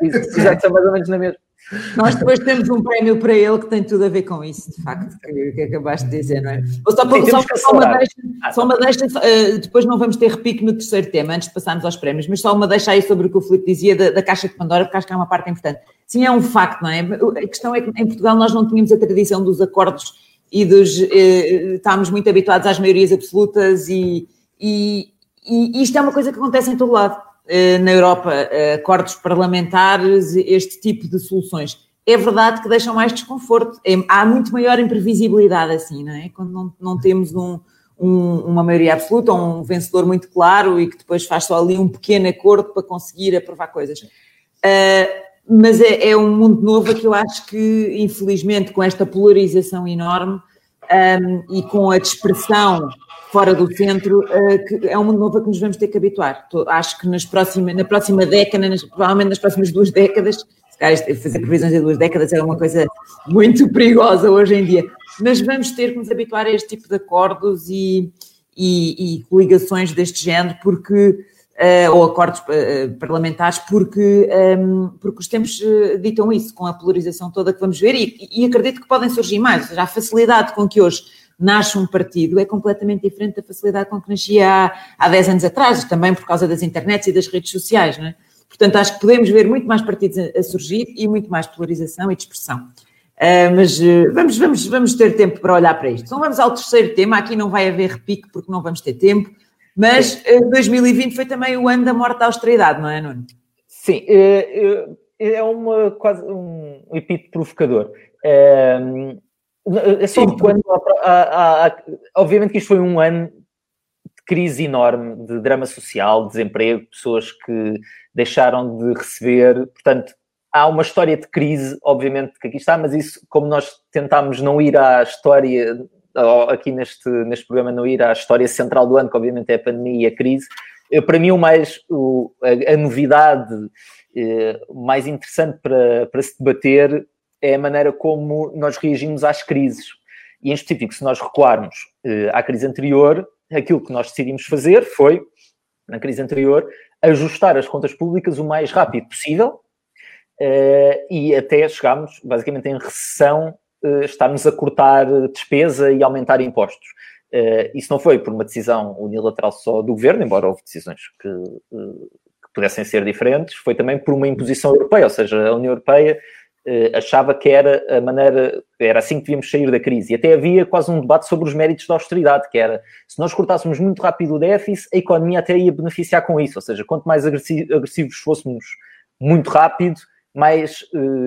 Já está mais ou menos na mesma. Nós depois temos um prémio para ele que tem tudo a ver com isso, de facto, que, que acabaste de dizer, não é? Ou só, Sim, só, só, uma deixa, só uma deixa, uh, depois não vamos ter repique no terceiro tema, antes de passarmos aos prémios, mas só uma deixa aí sobre o que o Filipe dizia da, da Caixa de Pandora, porque acho que é uma parte importante. Sim, é um facto, não é? A questão é que em Portugal nós não tínhamos a tradição dos acordos e dos... Uh, estávamos muito habituados às maiorias absolutas e, e, e isto é uma coisa que acontece em todo lado. Na Europa, acordos parlamentares, este tipo de soluções. É verdade que deixam mais desconforto. É, há muito maior imprevisibilidade assim, não é? Quando não, não temos um, um, uma maioria absoluta ou um vencedor muito claro e que depois faz só ali um pequeno acordo para conseguir aprovar coisas. Uh, mas é, é um mundo novo que eu acho que, infelizmente, com esta polarização enorme um, e com a dispersão fora do centro, uh, que é um mundo novo a que nos vamos ter que habituar. Tô, acho que nas próxima, na próxima década, nas, provavelmente nas próximas duas décadas, se calhar fazer previsões de duas décadas é uma coisa muito perigosa hoje em dia, mas vamos ter que nos habituar a este tipo de acordos e, e, e coligações deste género, porque, uh, ou acordos uh, parlamentares, porque, um, porque os tempos uh, ditam isso, com a polarização toda que vamos ver, e, e acredito que podem surgir mais, ou seja, a facilidade com que hoje nasce um partido é completamente diferente da facilidade com que nascia há, há dez anos atrás, também por causa das internets e das redes sociais, não é? Portanto, acho que podemos ver muito mais partidos a, a surgir e muito mais polarização e dispersão. Uh, mas uh, vamos, vamos, vamos ter tempo para olhar para isto. Então vamos ao terceiro tema, aqui não vai haver repique porque não vamos ter tempo, mas uh, dois mil e vinte foi também o ano da morte da austeridade, não é, Nuno? Sim, é, é uma, quase um epíteto provocador. É, É só quando há, há, há, obviamente que isto foi um ano de crise enorme, de drama social, de desemprego, pessoas que deixaram de receber, portanto, há uma história de crise, obviamente que aqui está, mas isso, como nós tentámos não ir à história, aqui neste, neste programa, não ir à história central do ano, que obviamente é a pandemia e a crise, para mim o mais, o, a, a novidade eh, mais interessante para, para se debater é a maneira como nós reagimos às crises. E, em específico, se nós recuarmos eh, à crise anterior, aquilo que nós decidimos fazer foi, na crise anterior, ajustar as contas públicas o mais rápido possível eh, e até chegámos, basicamente, em recessão, eh, estarmos a cortar despesa e aumentar impostos. Eh, isso não foi por uma decisão unilateral só do governo, embora houve decisões que, eh, que pudessem ser diferentes, foi também por uma imposição europeia, ou seja, a União Europeia achava que era a maneira, era assim que devíamos sair da crise. E até havia quase um debate sobre os méritos da austeridade, que era, se nós cortássemos muito rápido o déficit, a economia até ia beneficiar com isso. Ou seja, quanto mais agressivos fôssemos muito rápido, mais,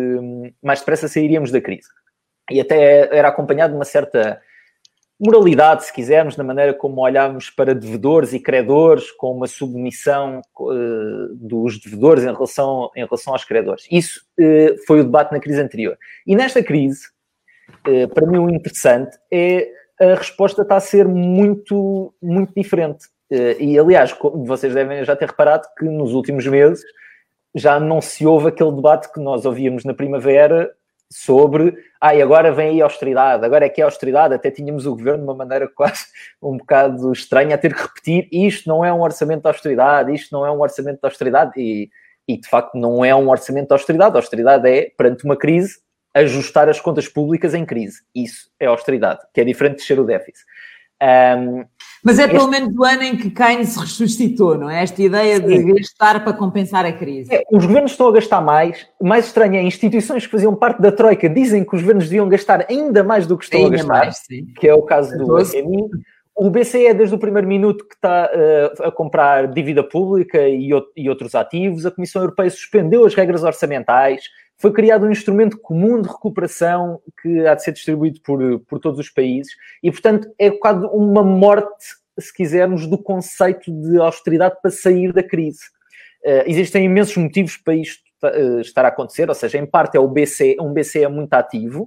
mais depressa sairíamos da crise. E até era acompanhado de uma certa moralidade, se quisermos, na maneira como olhamos para devedores e credores, com uma submissão uh, dos devedores em relação, em relação aos credores. Isso uh, foi o debate na crise anterior. E nesta crise, uh, para mim o interessante é a resposta está a ser muito, muito diferente. Uh, e, aliás, vocês devem já ter reparado que nos últimos meses já não se houve aquele debate que nós ouvíamos na primavera sobre, ah, e agora vem aí a austeridade, agora é que é a austeridade, até tínhamos o governo de uma maneira quase um bocado estranha a ter que repetir, isto não é um orçamento de austeridade, isto não é um orçamento de austeridade, e, e de facto não é um orçamento de austeridade, a austeridade é, perante uma crise, ajustar as contas públicas em crise, isso é austeridade, que é diferente de ser o déficit. Um, Mas é pelo este... menos o ano em que Keynes ressuscitou, não é? Esta ideia Sim. de gastar para compensar a crise. É, os governos estão a gastar mais. Mais estranho é, instituições que faziam parte da Troika dizem que os governos deviam gastar ainda mais do que estão ainda a gastar, mais, que é o caso do F M I. O B C E, desde o primeiro minuto, que está uh, a comprar dívida pública e, o, e outros ativos. A Comissão Europeia suspendeu as regras orçamentais. Foi criado um instrumento comum de recuperação que há de ser distribuído por, por todos os países e, portanto, é um bocado uma morte, se quisermos, do conceito de austeridade para sair da crise. Uh, existem imensos motivos para isto uh, estar a acontecer, ou seja, em parte é o B C E, um B C E muito ativo,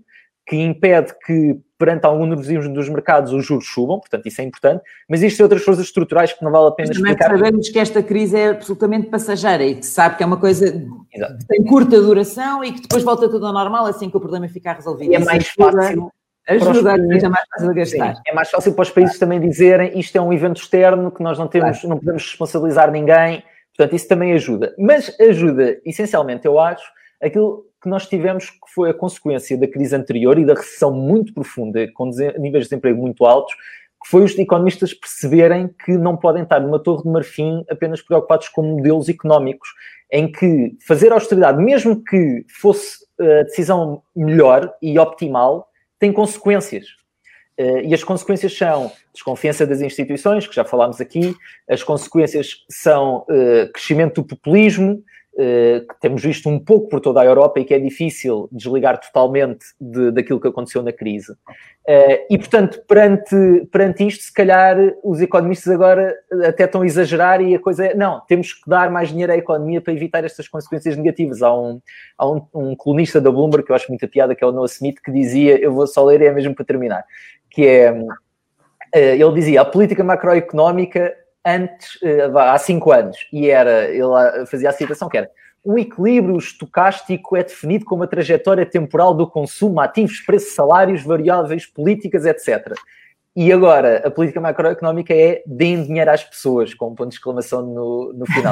que impede que, perante algum nervosismo dos mercados, os juros subam, portanto isso é importante, mas existem outras forças estruturais que não vale a pena mas também explicar. Sabemos que esta crise é absolutamente passageira e que se sabe que é uma coisa Exato. que tem curta duração e que depois volta tudo ao normal assim que o problema ficar resolvido. E é mais fácil... Ajuda a que seja mais fácil de gastar. Sim, é mais fácil para os países também dizerem isto é um evento externo que nós não temos, claro. não podemos responsabilizar ninguém, portanto isso também ajuda. Mas ajuda, essencialmente, eu acho, aquilo que nós tivemos que foi a consequência da crise anterior e da recessão muito profunda, com níveis de desemprego muito altos, que foi os economistas perceberem que não podem estar numa torre de marfim apenas preocupados com modelos económicos, em que fazer austeridade, mesmo que fosse a decisão melhor e optimal, tem consequências. Uh, e as consequências são desconfiança das instituições, que já falámos aqui, as consequências são uh, crescimento do populismo, uh, que temos visto um pouco por toda a Europa e que é difícil desligar totalmente de, daquilo que aconteceu na crise. Uh, e, portanto, perante, perante isto, se calhar os economistas agora até estão a exagerar e a coisa é, não, temos que dar mais dinheiro à economia para evitar estas consequências negativas. Há um, há um, um colunista da Bloomberg, que eu acho muita piada, que é o Noah Smith, que dizia, eu vou só ler e é mesmo para terminar, que é, uh, ele dizia, a política macroeconómica antes, uh, há cinco anos, e era, ele fazia a citação que era, um equilíbrio estocástico é definido como a trajetória temporal do consumo, ativos, preços, salários, variáveis, políticas, etcétera. E agora, a política macroeconómica é deem dinheiro às pessoas, com um ponto de exclamação no, no final.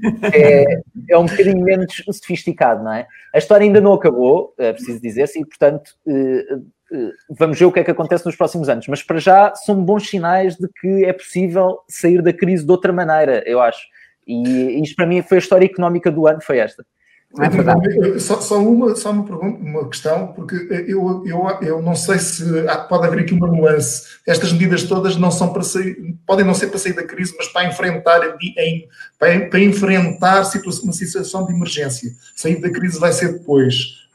É, é um bocadinho menos sofisticado, não é? A história ainda não acabou, é preciso dizer-se, e, portanto, vamos ver o que é que acontece nos próximos anos. Mas, para já, são bons sinais de que é possível sair da crise de outra maneira, eu acho. E isto para mim foi a história económica do ano, foi esta. É verdade. Só, só, uma, só uma pergunta, uma questão, porque eu, eu, eu não sei se há, pode haver aqui uma nuance. Estas medidas todas não são para sair, podem não ser para sair da crise, mas para enfrentar, em, para, para enfrentar situação, uma situação de emergência. Sair da crise vai ser depois.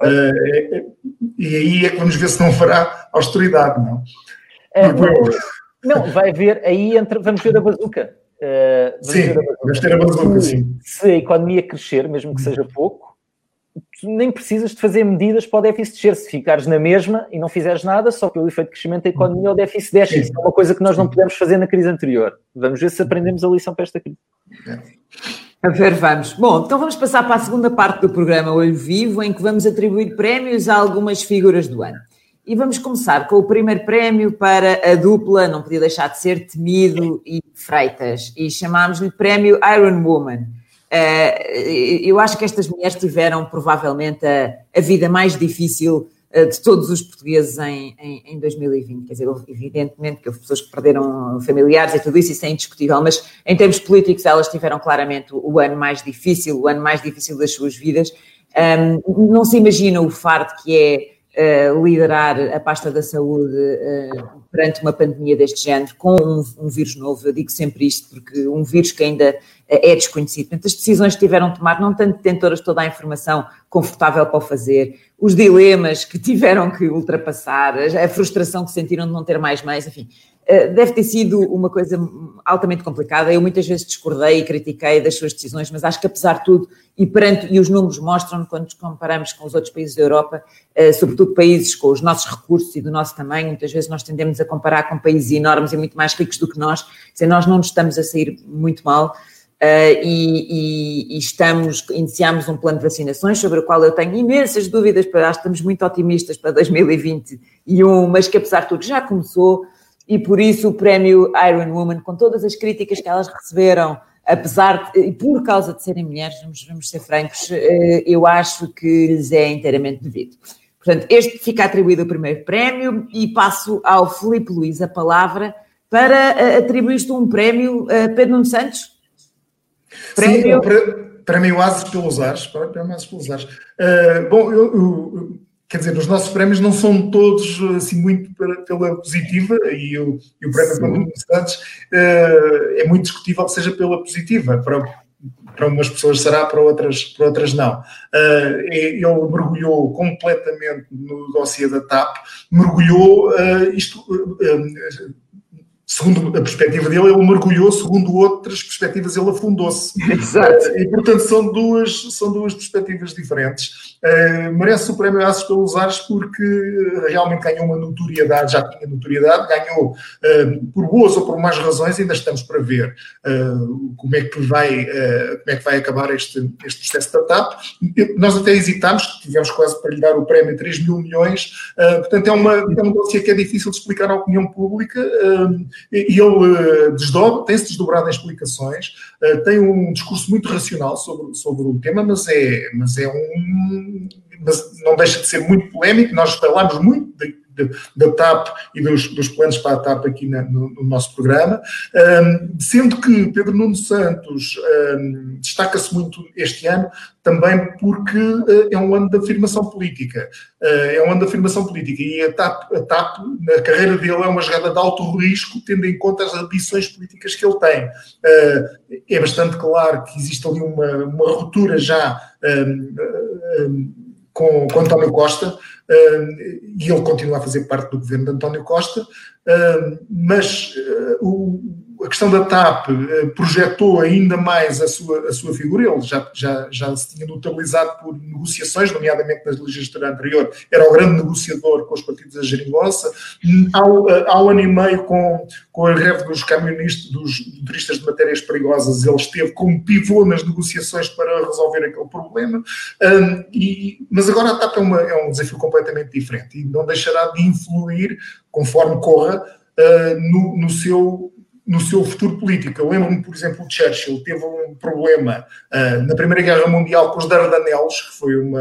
Uh, e aí é que vamos ver se não fará austeridade, não? É, não, vai haver, aí entra, vamos ver a bazuca. Uh, sim, vamos ter a bazuca, sim. Se a economia crescer, mesmo que seja pouco, tu nem precisas de fazer medidas para o déficit descer. Se ficares na mesma e não fizeres nada, só pelo efeito de crescimento da economia, o déficit desce. Isso é uma coisa que nós não pudemos fazer na crise anterior. Vamos ver se aprendemos a lição para esta crise. A ver, vamos. Bom, então vamos passar para a segunda parte do programa Olho Vivo, em que vamos atribuir prémios a algumas figuras do ano. E vamos começar com o primeiro prémio para a dupla, não podia deixar de ser, Temido e Freitas, e chamámos-lhe prémio Iron Woman. Eu acho que estas mulheres tiveram provavelmente a, a vida mais difícil de todos os portugueses em, em, em dois mil e vinte. Quer dizer, evidentemente que houve pessoas que perderam familiares e tudo isso, isso é indiscutível, mas em termos políticos elas tiveram claramente o ano mais difícil, o ano mais difícil das suas vidas. Um, não se imagina o fardo que é Uh, liderar a pasta da saúde uh, perante uma pandemia deste género, com um, um vírus novo. Eu digo sempre isto, porque um vírus que ainda uh, é desconhecido. Portanto, as decisões que tiveram de tomar, não tanto têm todas toda a informação confortável para o fazer, os dilemas que tiveram que ultrapassar, a frustração que sentiram de não ter mais meios, enfim, uh, deve ter sido uma coisa altamente complicada. Eu muitas vezes discordei e critiquei das suas decisões, mas acho que apesar de tudo, e, perante, e os números mostram, quando nos comparamos com os outros países da Europa, uh, sobretudo países com os nossos recursos e do nosso tamanho, muitas vezes nós tendemos a comparar com países enormes e muito mais ricos do que nós, dizer, nós não nos estamos a sair muito mal, uh, e, e, e estamos, iniciamos um plano de vacinações sobre o qual eu tenho imensas dúvidas, para, acho que estamos muito otimistas para dois mil e vinte e um, mas que apesar de tudo já começou, e por isso o prémio Iron Woman, com todas as críticas que elas receberam, apesar de, e por causa de serem mulheres, vamos, vamos ser francos, eu acho que lhes é inteiramente devido. Portanto, este fica atribuído o primeiro prémio e passo ao Filipe Luís a palavra para atribuir-te um prémio a Pedro Nuno Santos. Prémio... Sim, prémio Ases pelos Ares. Prémio Ases pelos Ares. Uh, bom, eu, eu, quer dizer, os nossos prémios não são todos assim muito pela, pela positiva, e o, e o prémio Pedro Nuno Santos uh, é muito discutível que seja pela positiva. Para, para umas pessoas será, para outras, para outras não. Uh, ele mergulhou completamente no dossiê da T A P, mergulhou, uh, isto, uh, uh, segundo a perspectiva dele, ele mergulhou, segundo outras perspectivas ele afundou-se. Exato. Uh, e, portanto, são duas, são duas perspectivas diferentes. uh, merece o prémio Aces pelos Ares porque realmente ganhou uma notoriedade, já tinha notoriedade, ganhou uh, por boas ou por más razões, ainda estamos para ver uh, como é que vai, uh, como é que vai acabar este, este processo da T A P. Nós até hesitámos, tivemos quase para lhe dar o prémio três mil milhões, uh, portanto é, uma, é um dossiê que é difícil de explicar à opinião pública, uh, e ele uh, desdobra, tem-se desdobrado em explicações, uh, tem um discurso muito racional sobre, sobre o tema, mas é, mas é um... mas não deixa de ser muito polémico. Nós falamos muito de, de, da T A P e dos, dos planos para a T A P aqui na, no, no nosso programa, um, sendo que Pedro Nuno Santos um, destaca-se muito este ano também porque uh, é um ano de afirmação política. Uh, é um ano de afirmação política e a T A P, a T A P, na carreira dele, é uma jogada de alto risco, tendo em conta as ambições políticas que ele tem. Uh, é bastante claro que existe ali uma, uma ruptura já um, um, com, com António Costa, uh, e ele continua a fazer parte do governo de António Costa, uh, mas uh, o a questão da T A P uh, projetou ainda mais a sua, a sua figura. Ele já, já, já se tinha notabilizado por negociações, nomeadamente na legislatura anterior, era o grande negociador com os partidos da geringonça. Há, uh, há um ano e meio, com, com a greve dos camionistas, dos motoristas de matérias perigosas, ele esteve como pivô nas negociações para resolver aquele problema. Um, e, mas agora a T A P é, uma, é um desafio completamente diferente e não deixará de influir, conforme corra, uh, no, no seu... no seu futuro político. Eu lembro-me, por exemplo, o Churchill teve um problema uh, na Primeira Guerra Mundial com os Dardanelos, que foi uma,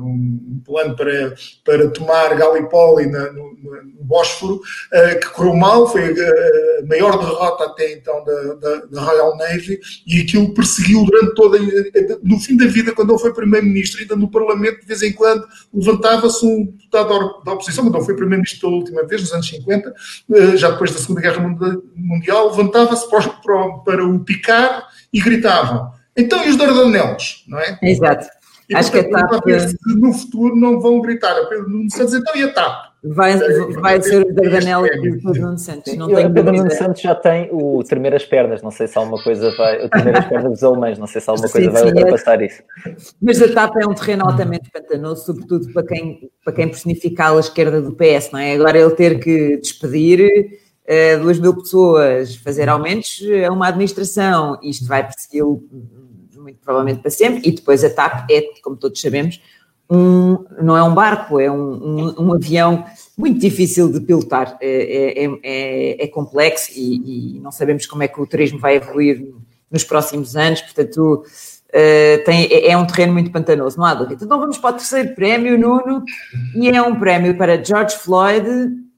um plano para, para tomar Gallipoli na, no, no Bósforo, uh, que correu mal, foi a, a maior derrota até então da, da, da Royal Navy, e aquilo perseguiu durante toda... No fim da vida, quando ele foi Primeiro-Ministro, ainda no Parlamento, de vez em quando, levantava-se um deputado da oposição, quando ele foi Primeiro-Ministro pela última vez, nos anos cinquenta, uh, já depois da Segunda Guerra Mundial, levantava-se para, para, para o picar e gritavam: então e os Dardanelos, não é? Exato. E, acho portanto, que a T A P... se no futuro não vão gritar a Pedro Nuno Santos, então e a T A P? Vai, vai ser os Dardanelos e o Pedro Nuno Santos. Não tenho o Pedro Nuno Santos já tem o tremer as pernas, não sei se alguma coisa vai... O tremer as pernas dos alemães, não sei se alguma coisa sim, vai sim, ultrapassar é. isso. Mas a T A P é um terreno altamente pantanoso, sobretudo para quem, para quem personifica a esquerda do P S, não é? Agora ele ter que despedir uh, duas mil pessoas, fazer aumentos a uma administração, isto vai persegui-lo muito provavelmente para sempre, e depois a T A P é, como todos sabemos, Um, não é um barco, é um, um, um avião muito difícil de pilotar, é, é, é, é complexo e, e não sabemos como é que o turismo vai evoluir nos próximos anos, portanto uh, tem, é, é um terreno muito pantanoso, não há dúvida. Então vamos para o terceiro prémio, Nuno, e é um prémio para George Floyd,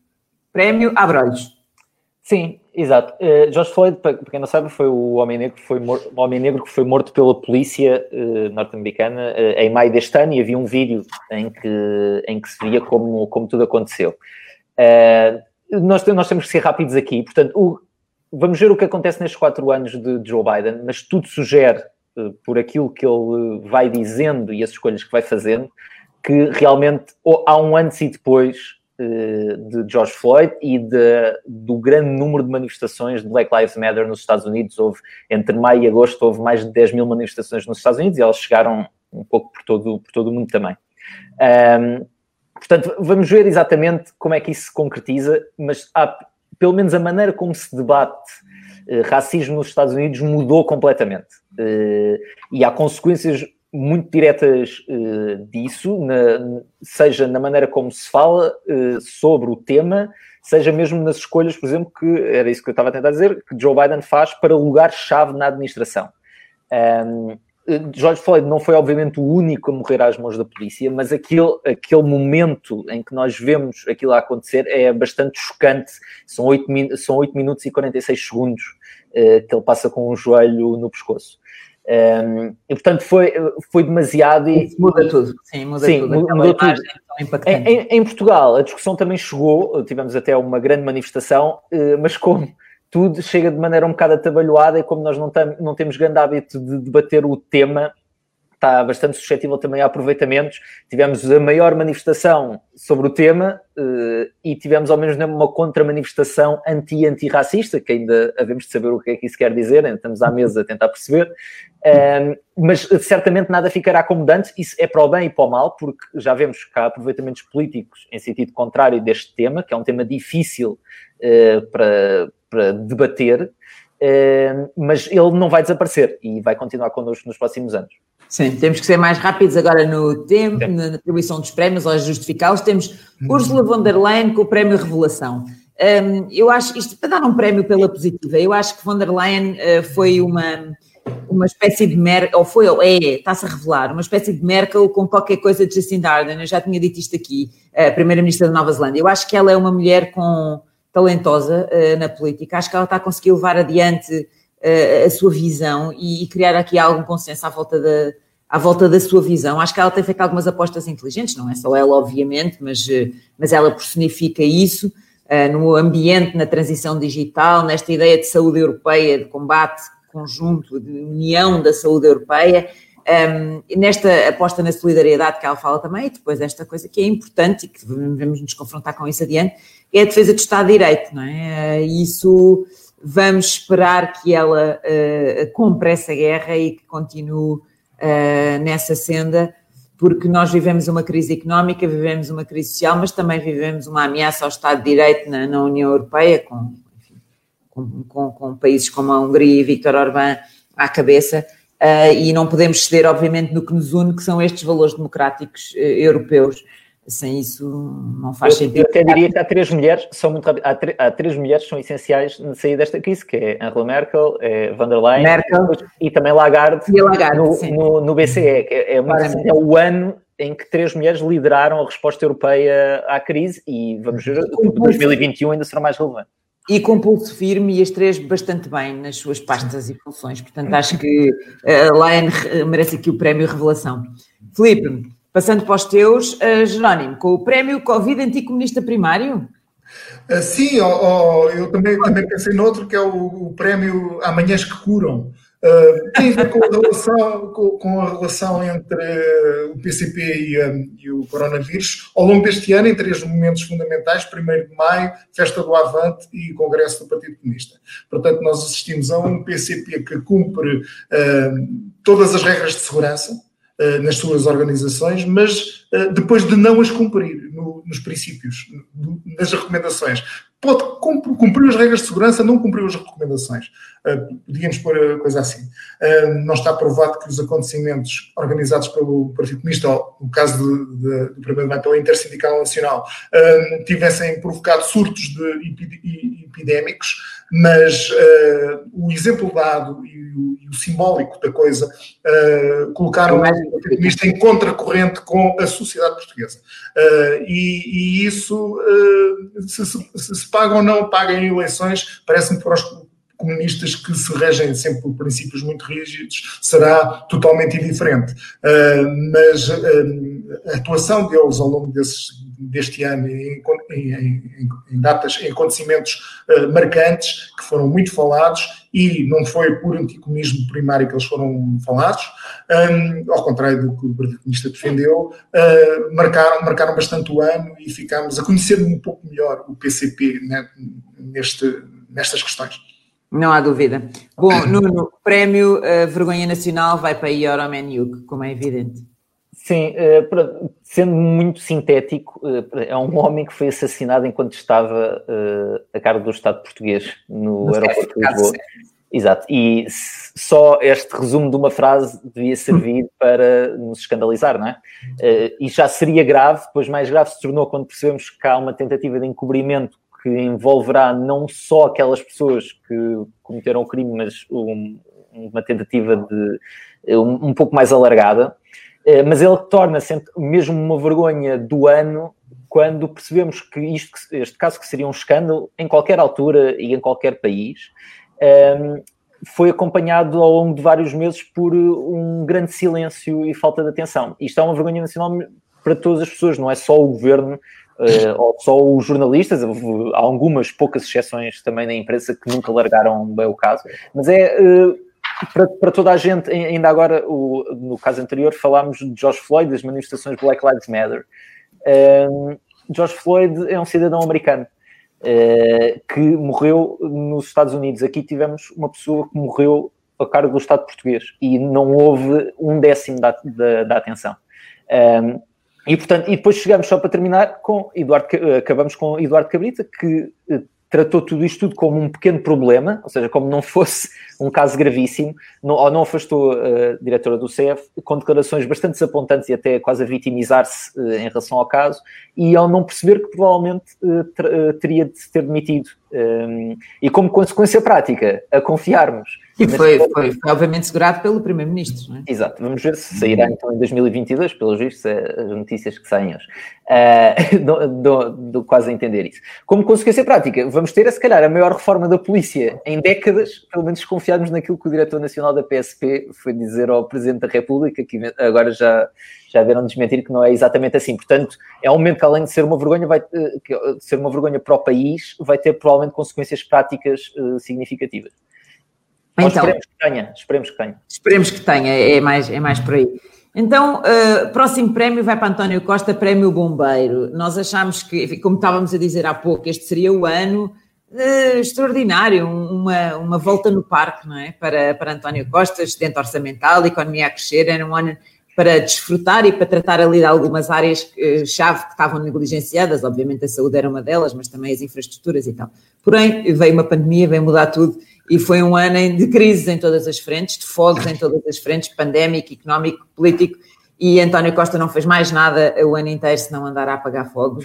prémio Abrolhos. Sim, exato. Uh, George Floyd, para quem não sabe, foi o homem negro que foi, mor- o homem negro que foi morto pela polícia uh, norte-americana uh, em maio deste ano, e havia um vídeo em que, em que se via como, como tudo aconteceu. Uh, nós, nós temos que ser rápidos aqui, portanto, o, vamos ver o que acontece nestes quatro anos de, de Joe Biden, mas tudo sugere, uh, por aquilo que ele vai dizendo e as escolhas que vai fazendo, que realmente há um antes e depois de George Floyd e de, do grande número de manifestações de Black Lives Matter nos Estados Unidos. Houve, entre maio e agosto, houve mais de dez mil manifestações nos Estados Unidos e elas chegaram um pouco por todo, por todo o mundo também. Um, portanto, vamos ver exatamente como é que isso se concretiza, mas há, pelo menos a maneira como se debate uh, racismo nos Estados Unidos mudou completamente. Uh, e há consequências muito diretas uh, disso, na, seja na maneira como se fala uh, sobre o tema, seja mesmo nas escolhas, por exemplo, que era isso que eu estava a tentar dizer, que Joe Biden faz para lugar-chave na administração. Um, George Floyd não foi, obviamente, o único a morrer às mãos da polícia, mas aquele, aquele momento em que nós vemos aquilo a acontecer é bastante chocante. São oito, são oito minutos e quarenta e seis segundos uh, que ele passa com um joelho no pescoço. Um, e portanto foi, foi demasiado e muda tudo, sim, muda sim, tudo, mudou tudo. Em, em, em Portugal a discussão também chegou, tivemos até uma grande manifestação, mas como tudo chega de maneira um bocado atabalhoada e como nós não, tam, não temos grande hábito de debater o tema, está bastante suscetível também a aproveitamentos. Tivemos a maior manifestação sobre o tema uh, e tivemos ao menos uma contra-manifestação anti-antirracista, que ainda havemos de saber o que é que isso quer dizer, ainda estamos à mesa a tentar perceber. Um, mas certamente nada ficará como dantes, isso é para o bem e para o mal, porque já vemos que há aproveitamentos políticos em sentido contrário deste tema, que é um tema difícil uh, para, para debater, uh, mas ele não vai desaparecer e vai continuar connosco nos próximos anos. Sim, temos que ser mais rápidos agora no tempo, Sim. na atribuição dos prémios, ou a justificá-los. Temos Ursula von der Leyen com o prémio Revelação. Um, eu acho, isto para dar um prémio pela positiva, eu acho que von der Leyen uh, foi uma... uma espécie de Merkel, ou foi, ou é, está-se a revelar, uma espécie de Merkel com qualquer coisa de Jacinda Ardern. Eu já tinha dito isto aqui, a Primeira-Ministra da Nova Zelândia. Eu acho que ela é uma mulher com, talentosa uh, na política, acho que ela está a conseguir levar adiante uh, a sua visão e, e criar aqui algum consenso à volta, da, à volta da sua visão. Acho que ela tem feito algumas apostas inteligentes, não é só ela, obviamente, mas, uh, mas ela personifica isso uh, no ambiente, na transição digital, nesta ideia de saúde europeia, de combate conjunto, de união da saúde europeia, um, nesta aposta na solidariedade que ela fala também, e depois esta coisa que é importante e que devemos nos confrontar com isso adiante, é a defesa do Estado de Direito, não é? Isso vamos esperar que ela uh, compre essa guerra e que continue uh, nessa senda, porque nós vivemos uma crise económica, vivemos uma crise social, mas também vivemos uma ameaça ao Estado de Direito na, na União Europeia, com Com, com, com países como a Hungria e Viktor Orbán à cabeça, uh, e não podemos ceder, obviamente, no que nos une, que são estes valores democráticos uh, europeus. Sem isso não faz eu, sentido. Eu até diria que há três mulheres, são muito rápido, há, tre, há três mulheres que são essenciais na saída desta crise, que é Angela Merkel, é von der Leyen Merkel, e também Lagarde, e Lagarde no, no, no B C E. É, é, muito, é o ano em que três mulheres lideraram a resposta europeia à crise e vamos ver, dois mil e vinte e um ainda será mais relevante. E com pulso firme, e as três bastante bem nas suas pastas e funções. Portanto, acho que a Leyen merece aqui o prémio Revelação. Filipe, passando para os teus, uh, Jerónimo, com o prémio Covid Anticomunista Primário? Uh, sim, oh, oh, eu também, também pensei noutro, que é o, o prémio Amanhãs que Curam. Uh, tem a ver com a relação, com, com a relação entre uh, o P C P e, um, e o coronavírus ao longo deste ano, em três momentos fundamentais: primeiro de maio, Festa do Avante e Congresso do Partido Comunista. Portanto, nós assistimos a um P C P que cumpre uh, todas as regras de segurança uh, nas suas organizações, mas uh, depois de não as cumprir no, nos princípios, no, nas recomendações. Pode cumprir as regras de segurança, não cumpriu as recomendações. Uh, podíamos pôr a coisa assim. Uh, não está provado que os acontecimentos organizados pelo Partido Comunista, ou no caso de, de, do primeiro de maio pela Intersindical Nacional, uh, tivessem provocado surtos de epid- epidémicos, mas uh, o exemplo dado e o, e o simbólico da coisa uh, colocaram o Partido Comunista em contracorrente com a sociedade portuguesa. Uh, e, e isso, uh, se, se, se paga ou não paga em eleições, parece-me para os comunistas que se regem sempre por princípios muito rígidos, será totalmente indiferente. Uh, mas uh, a atuação deles ao longo desses, deste ano em, em, em, em datas, em acontecimentos uh, marcantes, que foram muito falados, e não foi por anticomunismo primário que eles foram falados, um, ao contrário do que o Partido Comunista defendeu, uh, marcaram, marcaram bastante o ano e ficámos a conhecer um pouco melhor o P C P, né, neste, nestas questões. Não há dúvida. Bom, Nuno, o prémio uh, Vergonha Nacional vai para Yoram Enyuk, como é evidente. Sim, uh, sendo muito sintético, uh, é um homem que foi assassinado enquanto estava uh, a cargo do Estado português no, no aeroporto de Lisboa. Exato, e só este resumo de uma frase devia servir para nos escandalizar, não é? Uh, e já seria grave, depois mais grave se tornou quando percebemos que há uma tentativa de encobrimento que envolverá não só aquelas pessoas que cometeram o crime, mas um, uma tentativa de um, um pouco mais alargada, mas ele torna-se mesmo uma vergonha do ano quando percebemos que isto, este caso, que seria um escândalo em qualquer altura e em qualquer país, um, foi acompanhado ao longo de vários meses por um grande silêncio e falta de atenção. Isto é uma vergonha nacional para todas as pessoas, não é só o governo, Uh, ou só os jornalistas. Há algumas poucas exceções também na imprensa que nunca largaram bem o caso, mas é uh, para, para toda a gente, ainda agora, o, no caso anterior, falámos de George Floyd, das manifestações Black Lives Matter. Um, George Floyd é um cidadão americano uh, que morreu nos Estados Unidos. Aqui tivemos uma pessoa que morreu a cargo do Estado português e não houve um décimo da, da, da atenção. Um, e, portanto, e depois chegamos, só para terminar, com Eduardo, acabamos com Eduardo Cabrita, que uh, tratou tudo isto tudo como um pequeno problema, ou seja, como não fosse um caso gravíssimo, não, ou não afastou a diretora do C F, com declarações bastante desapontantes e até quase a vitimizar-se uh, em relação ao caso, e ao não perceber que provavelmente uh, ter, uh, teria de se ter demitido. Um, e como consequência prática, a confiarmos. E foi, foi, foi obviamente segurado pelo Primeiro-Ministro, não é? Exato, vamos ver se sairá então em dois mil e vinte e dois, pelos vistos, as notícias que saem hoje. Uh, do, do, do quase a entender isso. Como consequência prática, vamos ter, se calhar, a maior reforma da polícia em décadas, pelo menos desconfiarmos naquilo que o diretor nacional da P S P foi dizer ao Presidente da República, que agora já, já vieram desmentir que não é exatamente assim. Portanto, é um momento que, além de ser uma vergonha, vai, de ser uma vergonha para o país, vai ter provavelmente consequências práticas uh, significativas. Então, esperemos que tenha, esperemos que tenha. Esperemos que tenha, é mais, é mais por aí. Então, uh, próximo prémio vai para António Costa, Prémio Bombeiro. Nós achámos que, como estávamos a dizer há pouco, este seria o ano uh, extraordinário, uma, uma volta no parque, não é? Para, para António Costa, excedente orçamental, economia a crescer, era um ano para desfrutar e para tratar ali de algumas áreas-chave que estavam negligenciadas. Obviamente a saúde era uma delas, mas também as infraestruturas e tal. Porém, veio uma pandemia, veio mudar tudo e foi um ano de crises em todas as frentes, de fogos em todas as frentes, pandémico, económico, político, e António Costa não fez mais nada o ano inteiro senão andar a apagar fogos.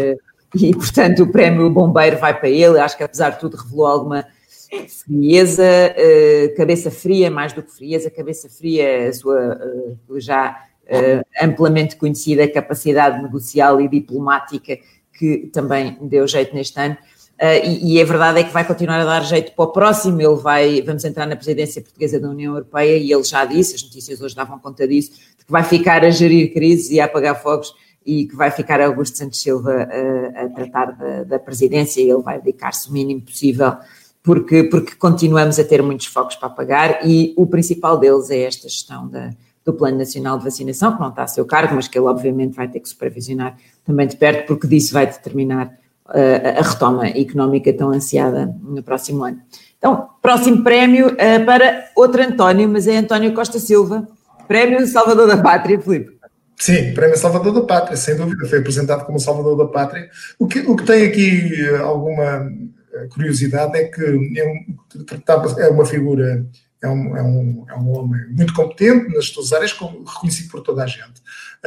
E, portanto, o prémio Bombeiro vai para ele. Acho que, apesar de tudo, revelou alguma frieza, uh, cabeça fria, mais do que frieza, cabeça fria, a sua uh, já uh, amplamente conhecida capacidade negocial e diplomática que também deu jeito neste ano. Uh, e, e a verdade é que vai continuar a dar jeito para o próximo. Ele vai, vamos entrar na presidência portuguesa da União Europeia e ele já disse, as notícias hoje davam conta disso, de que vai ficar a gerir crises e a apagar fogos e que vai ficar Augusto Santos Silva uh, a tratar da, da presidência e ele vai dedicar-se o mínimo possível Porque, porque continuamos a ter muitos focos para apagar e o principal deles é esta gestão da, do Plano Nacional de Vacinação, que não está a seu cargo, mas que ele obviamente vai ter que supervisionar também de perto, porque disso vai determinar uh, a retoma económica tão ansiada no próximo ano. Então, próximo prémio uh, para outro António, mas é António Costa Silva, Prémio Salvador da Pátria, Filipe. Sim, Prémio Salvador da Pátria, sem dúvida, foi apresentado como Salvador da Pátria. O que, o que tem aqui alguma curiosidade é que é, um, é uma figura, é um, é, um, é um homem muito competente nas suas áreas, reconhecido por toda a gente.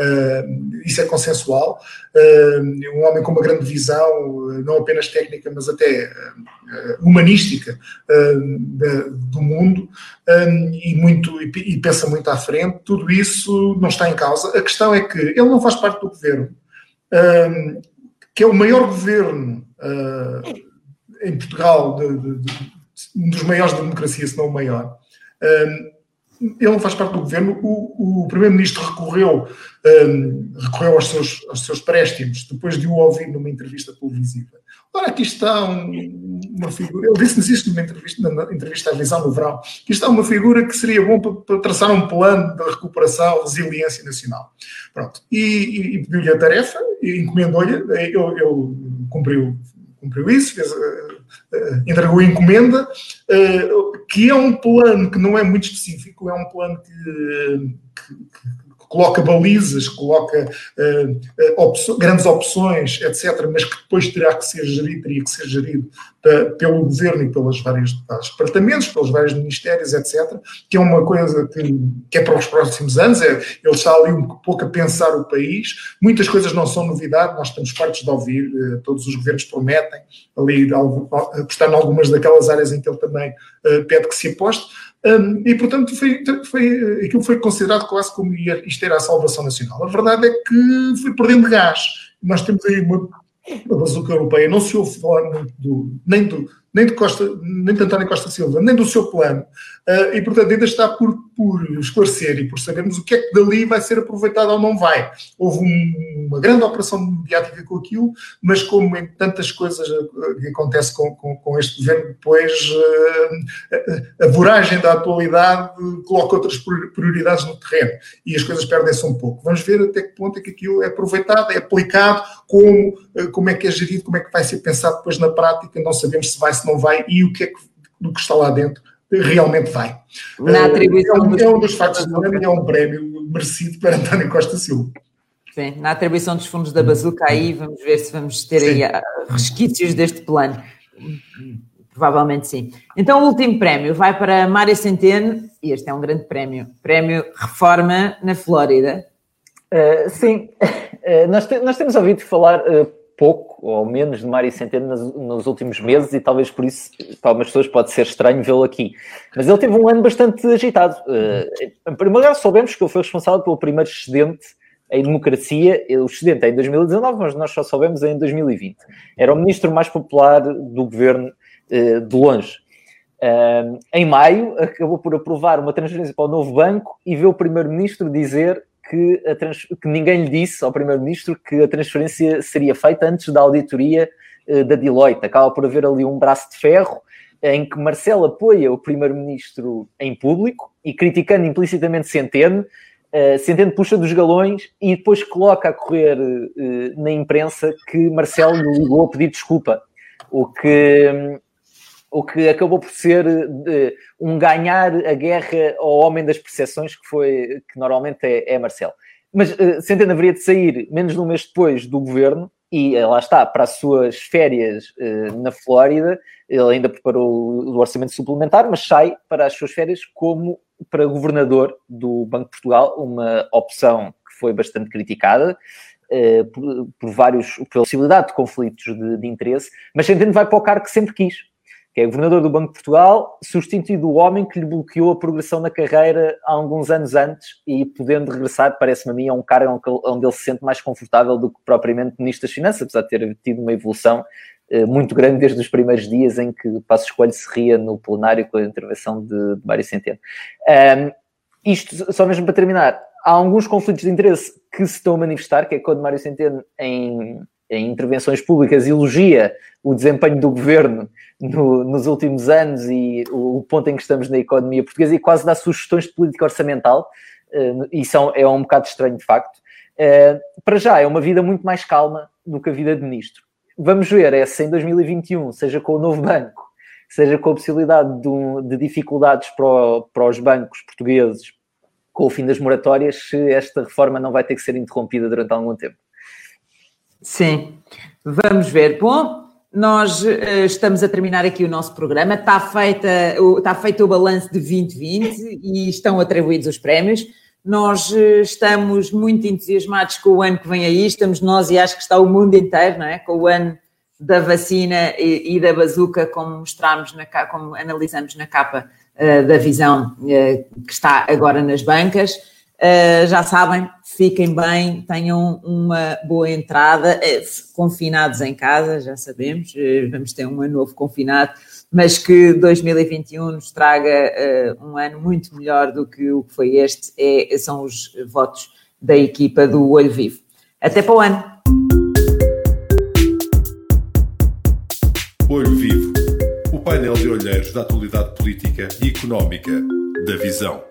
Uh, isso é consensual. Uh, um homem com uma grande visão, não apenas técnica, mas até uh, humanística uh, de, do mundo, uh, e, muito, e, e pensa muito à frente. Tudo isso não está em causa. A questão é que ele não faz parte do governo, uh, que é o maior governo uh, em Portugal, de, de, de, um dos maiores da democracia, se não o maior. Um, ele não faz parte do governo. O, o Primeiro-Ministro recorreu, um, recorreu aos, seus, aos seus préstimos depois de o ouvir numa entrevista televisiva. Ora, aqui está um, uma figura, ele disse-nos isto numa entrevista, na entrevista à Visão no Verão, aqui está uma figura que seria bom para, para traçar um plano de recuperação, resiliência nacional. Pronto. E, e, e pediu-lhe a tarefa, e encomendou-lhe, ele, ele cumpriu cumpriu isso, fez, uh, uh, entregou a encomenda, uh, que é um plano que não é muito específico, é um plano que, que, que coloca balizas, coloca uh, uh, opço, grandes opções, etcétera, mas que depois terá que ser gerido, teria que ser gerido uh, pelo governo e pelos vários departamentos, pelos vários ministérios, etcétera, que é uma coisa que, que é para os próximos anos. É, ele está ali um pouco a pensar o país. Muitas coisas não são novidade, nós estamos fartos de ouvir, uh, todos os governos prometem ali apostar em algumas daquelas áreas em que ele também uh, pede que se aposte. Um, e, portanto, foi, foi, aquilo foi considerado quase como isto era a salvação nacional. A verdade é que foi perdendo gás. Nós temos aí uma, uma bazuca europeia, não se ouve falar muito do, nem do, nem de, Costa, nem de António Costa Silva, nem do seu plano. Uh, e, portanto, ainda está por, por esclarecer e por sabermos o que é que dali vai ser aproveitado ou não vai. Houve um, uma grande operação mediática com aquilo, mas como em tantas coisas que acontece com, com, com este governo, depois uh, a, a voragem da atualidade coloca outras prioridades no terreno e as coisas perdem-se um pouco. Vamos ver até que ponto é que aquilo é aproveitado, é aplicado, como, como é que é gerido, como é que vai ser pensado depois na prática, não sabemos se vai, se não vai e o que é que, do que está lá dentro realmente vai. Na atribuição é, um, dos é um dos factos do ano e é um prémio merecido para António Costa Silva. Sim, na atribuição dos fundos da Bazuca, aí vamos ver se vamos ter sim. aí resquícios deste plano. Provavelmente sim. Então o último prémio vai para Mário Centeno, e este é um grande prémio, prémio Reforma na Flórida. Uh, sim, uh, nós, te, nós temos ouvido falar uh, pouco ou menos de Mário Centeno nos, nos últimos meses e talvez por isso para algumas pessoas pode ser estranho vê-lo aqui. Mas ele teve um ano bastante agitado. Uh, em primeiro lugar, soubemos que ele foi responsável pelo primeiro excedente em democracia. O excedente é em dois mil e dezanove, mas nós só soubemos em dois mil e vinte. Era o ministro mais popular do governo uh, de longe. Uh, em maio, acabou por aprovar uma transferência para o novo banco e vê o primeiro-ministro dizer que, a trans... que ninguém lhe disse ao primeiro-ministro que a transferência seria feita antes da auditoria uh, da Deloitte. Acaba por haver ali um braço de ferro em que Marcelo apoia o primeiro-ministro em público e criticando implicitamente Centeno, uh, Centeno puxa dos galões e depois coloca a correr uh, na imprensa que Marcelo lhe ligou a pedir desculpa, o que... Um, o que acabou por ser uh, um ganhar a guerra ao homem das percepções, que foi que normalmente é, é Marcelo. Mas uh, Centeno haveria de sair menos de um mês depois do governo, e uh, lá está, para as suas férias uh, na Flórida. Ele ainda preparou o orçamento suplementar, mas sai para as suas férias como para governador do Banco de Portugal, uma opção que foi bastante criticada uh, por, por vários, pela possibilidade de conflitos de, de interesse, mas Centeno vai para o cargo que sempre quis, que é governador do Banco de Portugal, substituindo o homem que lhe bloqueou a progressão na carreira há alguns anos antes e podendo regressar, parece-me a mim, a um cargo onde ele se sente mais confortável do que propriamente Ministro das Finanças, apesar de ter tido uma evolução eh, muito grande desde os primeiros dias em que Passos Coelho se ria no plenário com a intervenção de, de Mário Centeno. Um, isto, só mesmo para terminar, há alguns conflitos de interesse que se estão a manifestar, que é quando Mário Centeno, em... em intervenções públicas, elogia o desempenho do governo no, nos últimos anos e o, o ponto em que estamos na economia portuguesa e quase dá sugestões de política orçamental, uh, e são, é um bocado estranho de facto. Uh, para já é uma vida muito mais calma do que a vida de ministro. Vamos ver é, se em dois mil e vinte e um, seja com o novo banco, seja com a possibilidade de, um, de dificuldades para, o, para os bancos portugueses com o fim das moratórias, se esta reforma não vai ter que ser interrompida durante algum tempo. Sim, vamos ver. Bom, nós uh, estamos a terminar aqui o nosso programa. Está, feita, o, está feito o balanço de vinte vinte e estão atribuídos os prémios. Nós uh, estamos muito entusiasmados com o ano que vem aí. Estamos nós e acho que está o mundo inteiro, não é? Com o ano da vacina e, e da bazuca, como mostramos, na, como analisamos na capa uh, da Visão uh, que está agora nas bancas. Uh, já sabem, fiquem bem, tenham uma boa entrada, uh, confinados em casa, já sabemos, uh, vamos ter um ano novo confinado, mas que dois mil e vinte e um nos traga uh, um ano muito melhor do que o que foi este, é, são os votos da equipa do Olho Vivo. Até para o ano! Olho Vivo, o painel de olheiros da atualidade política e económica da Visão.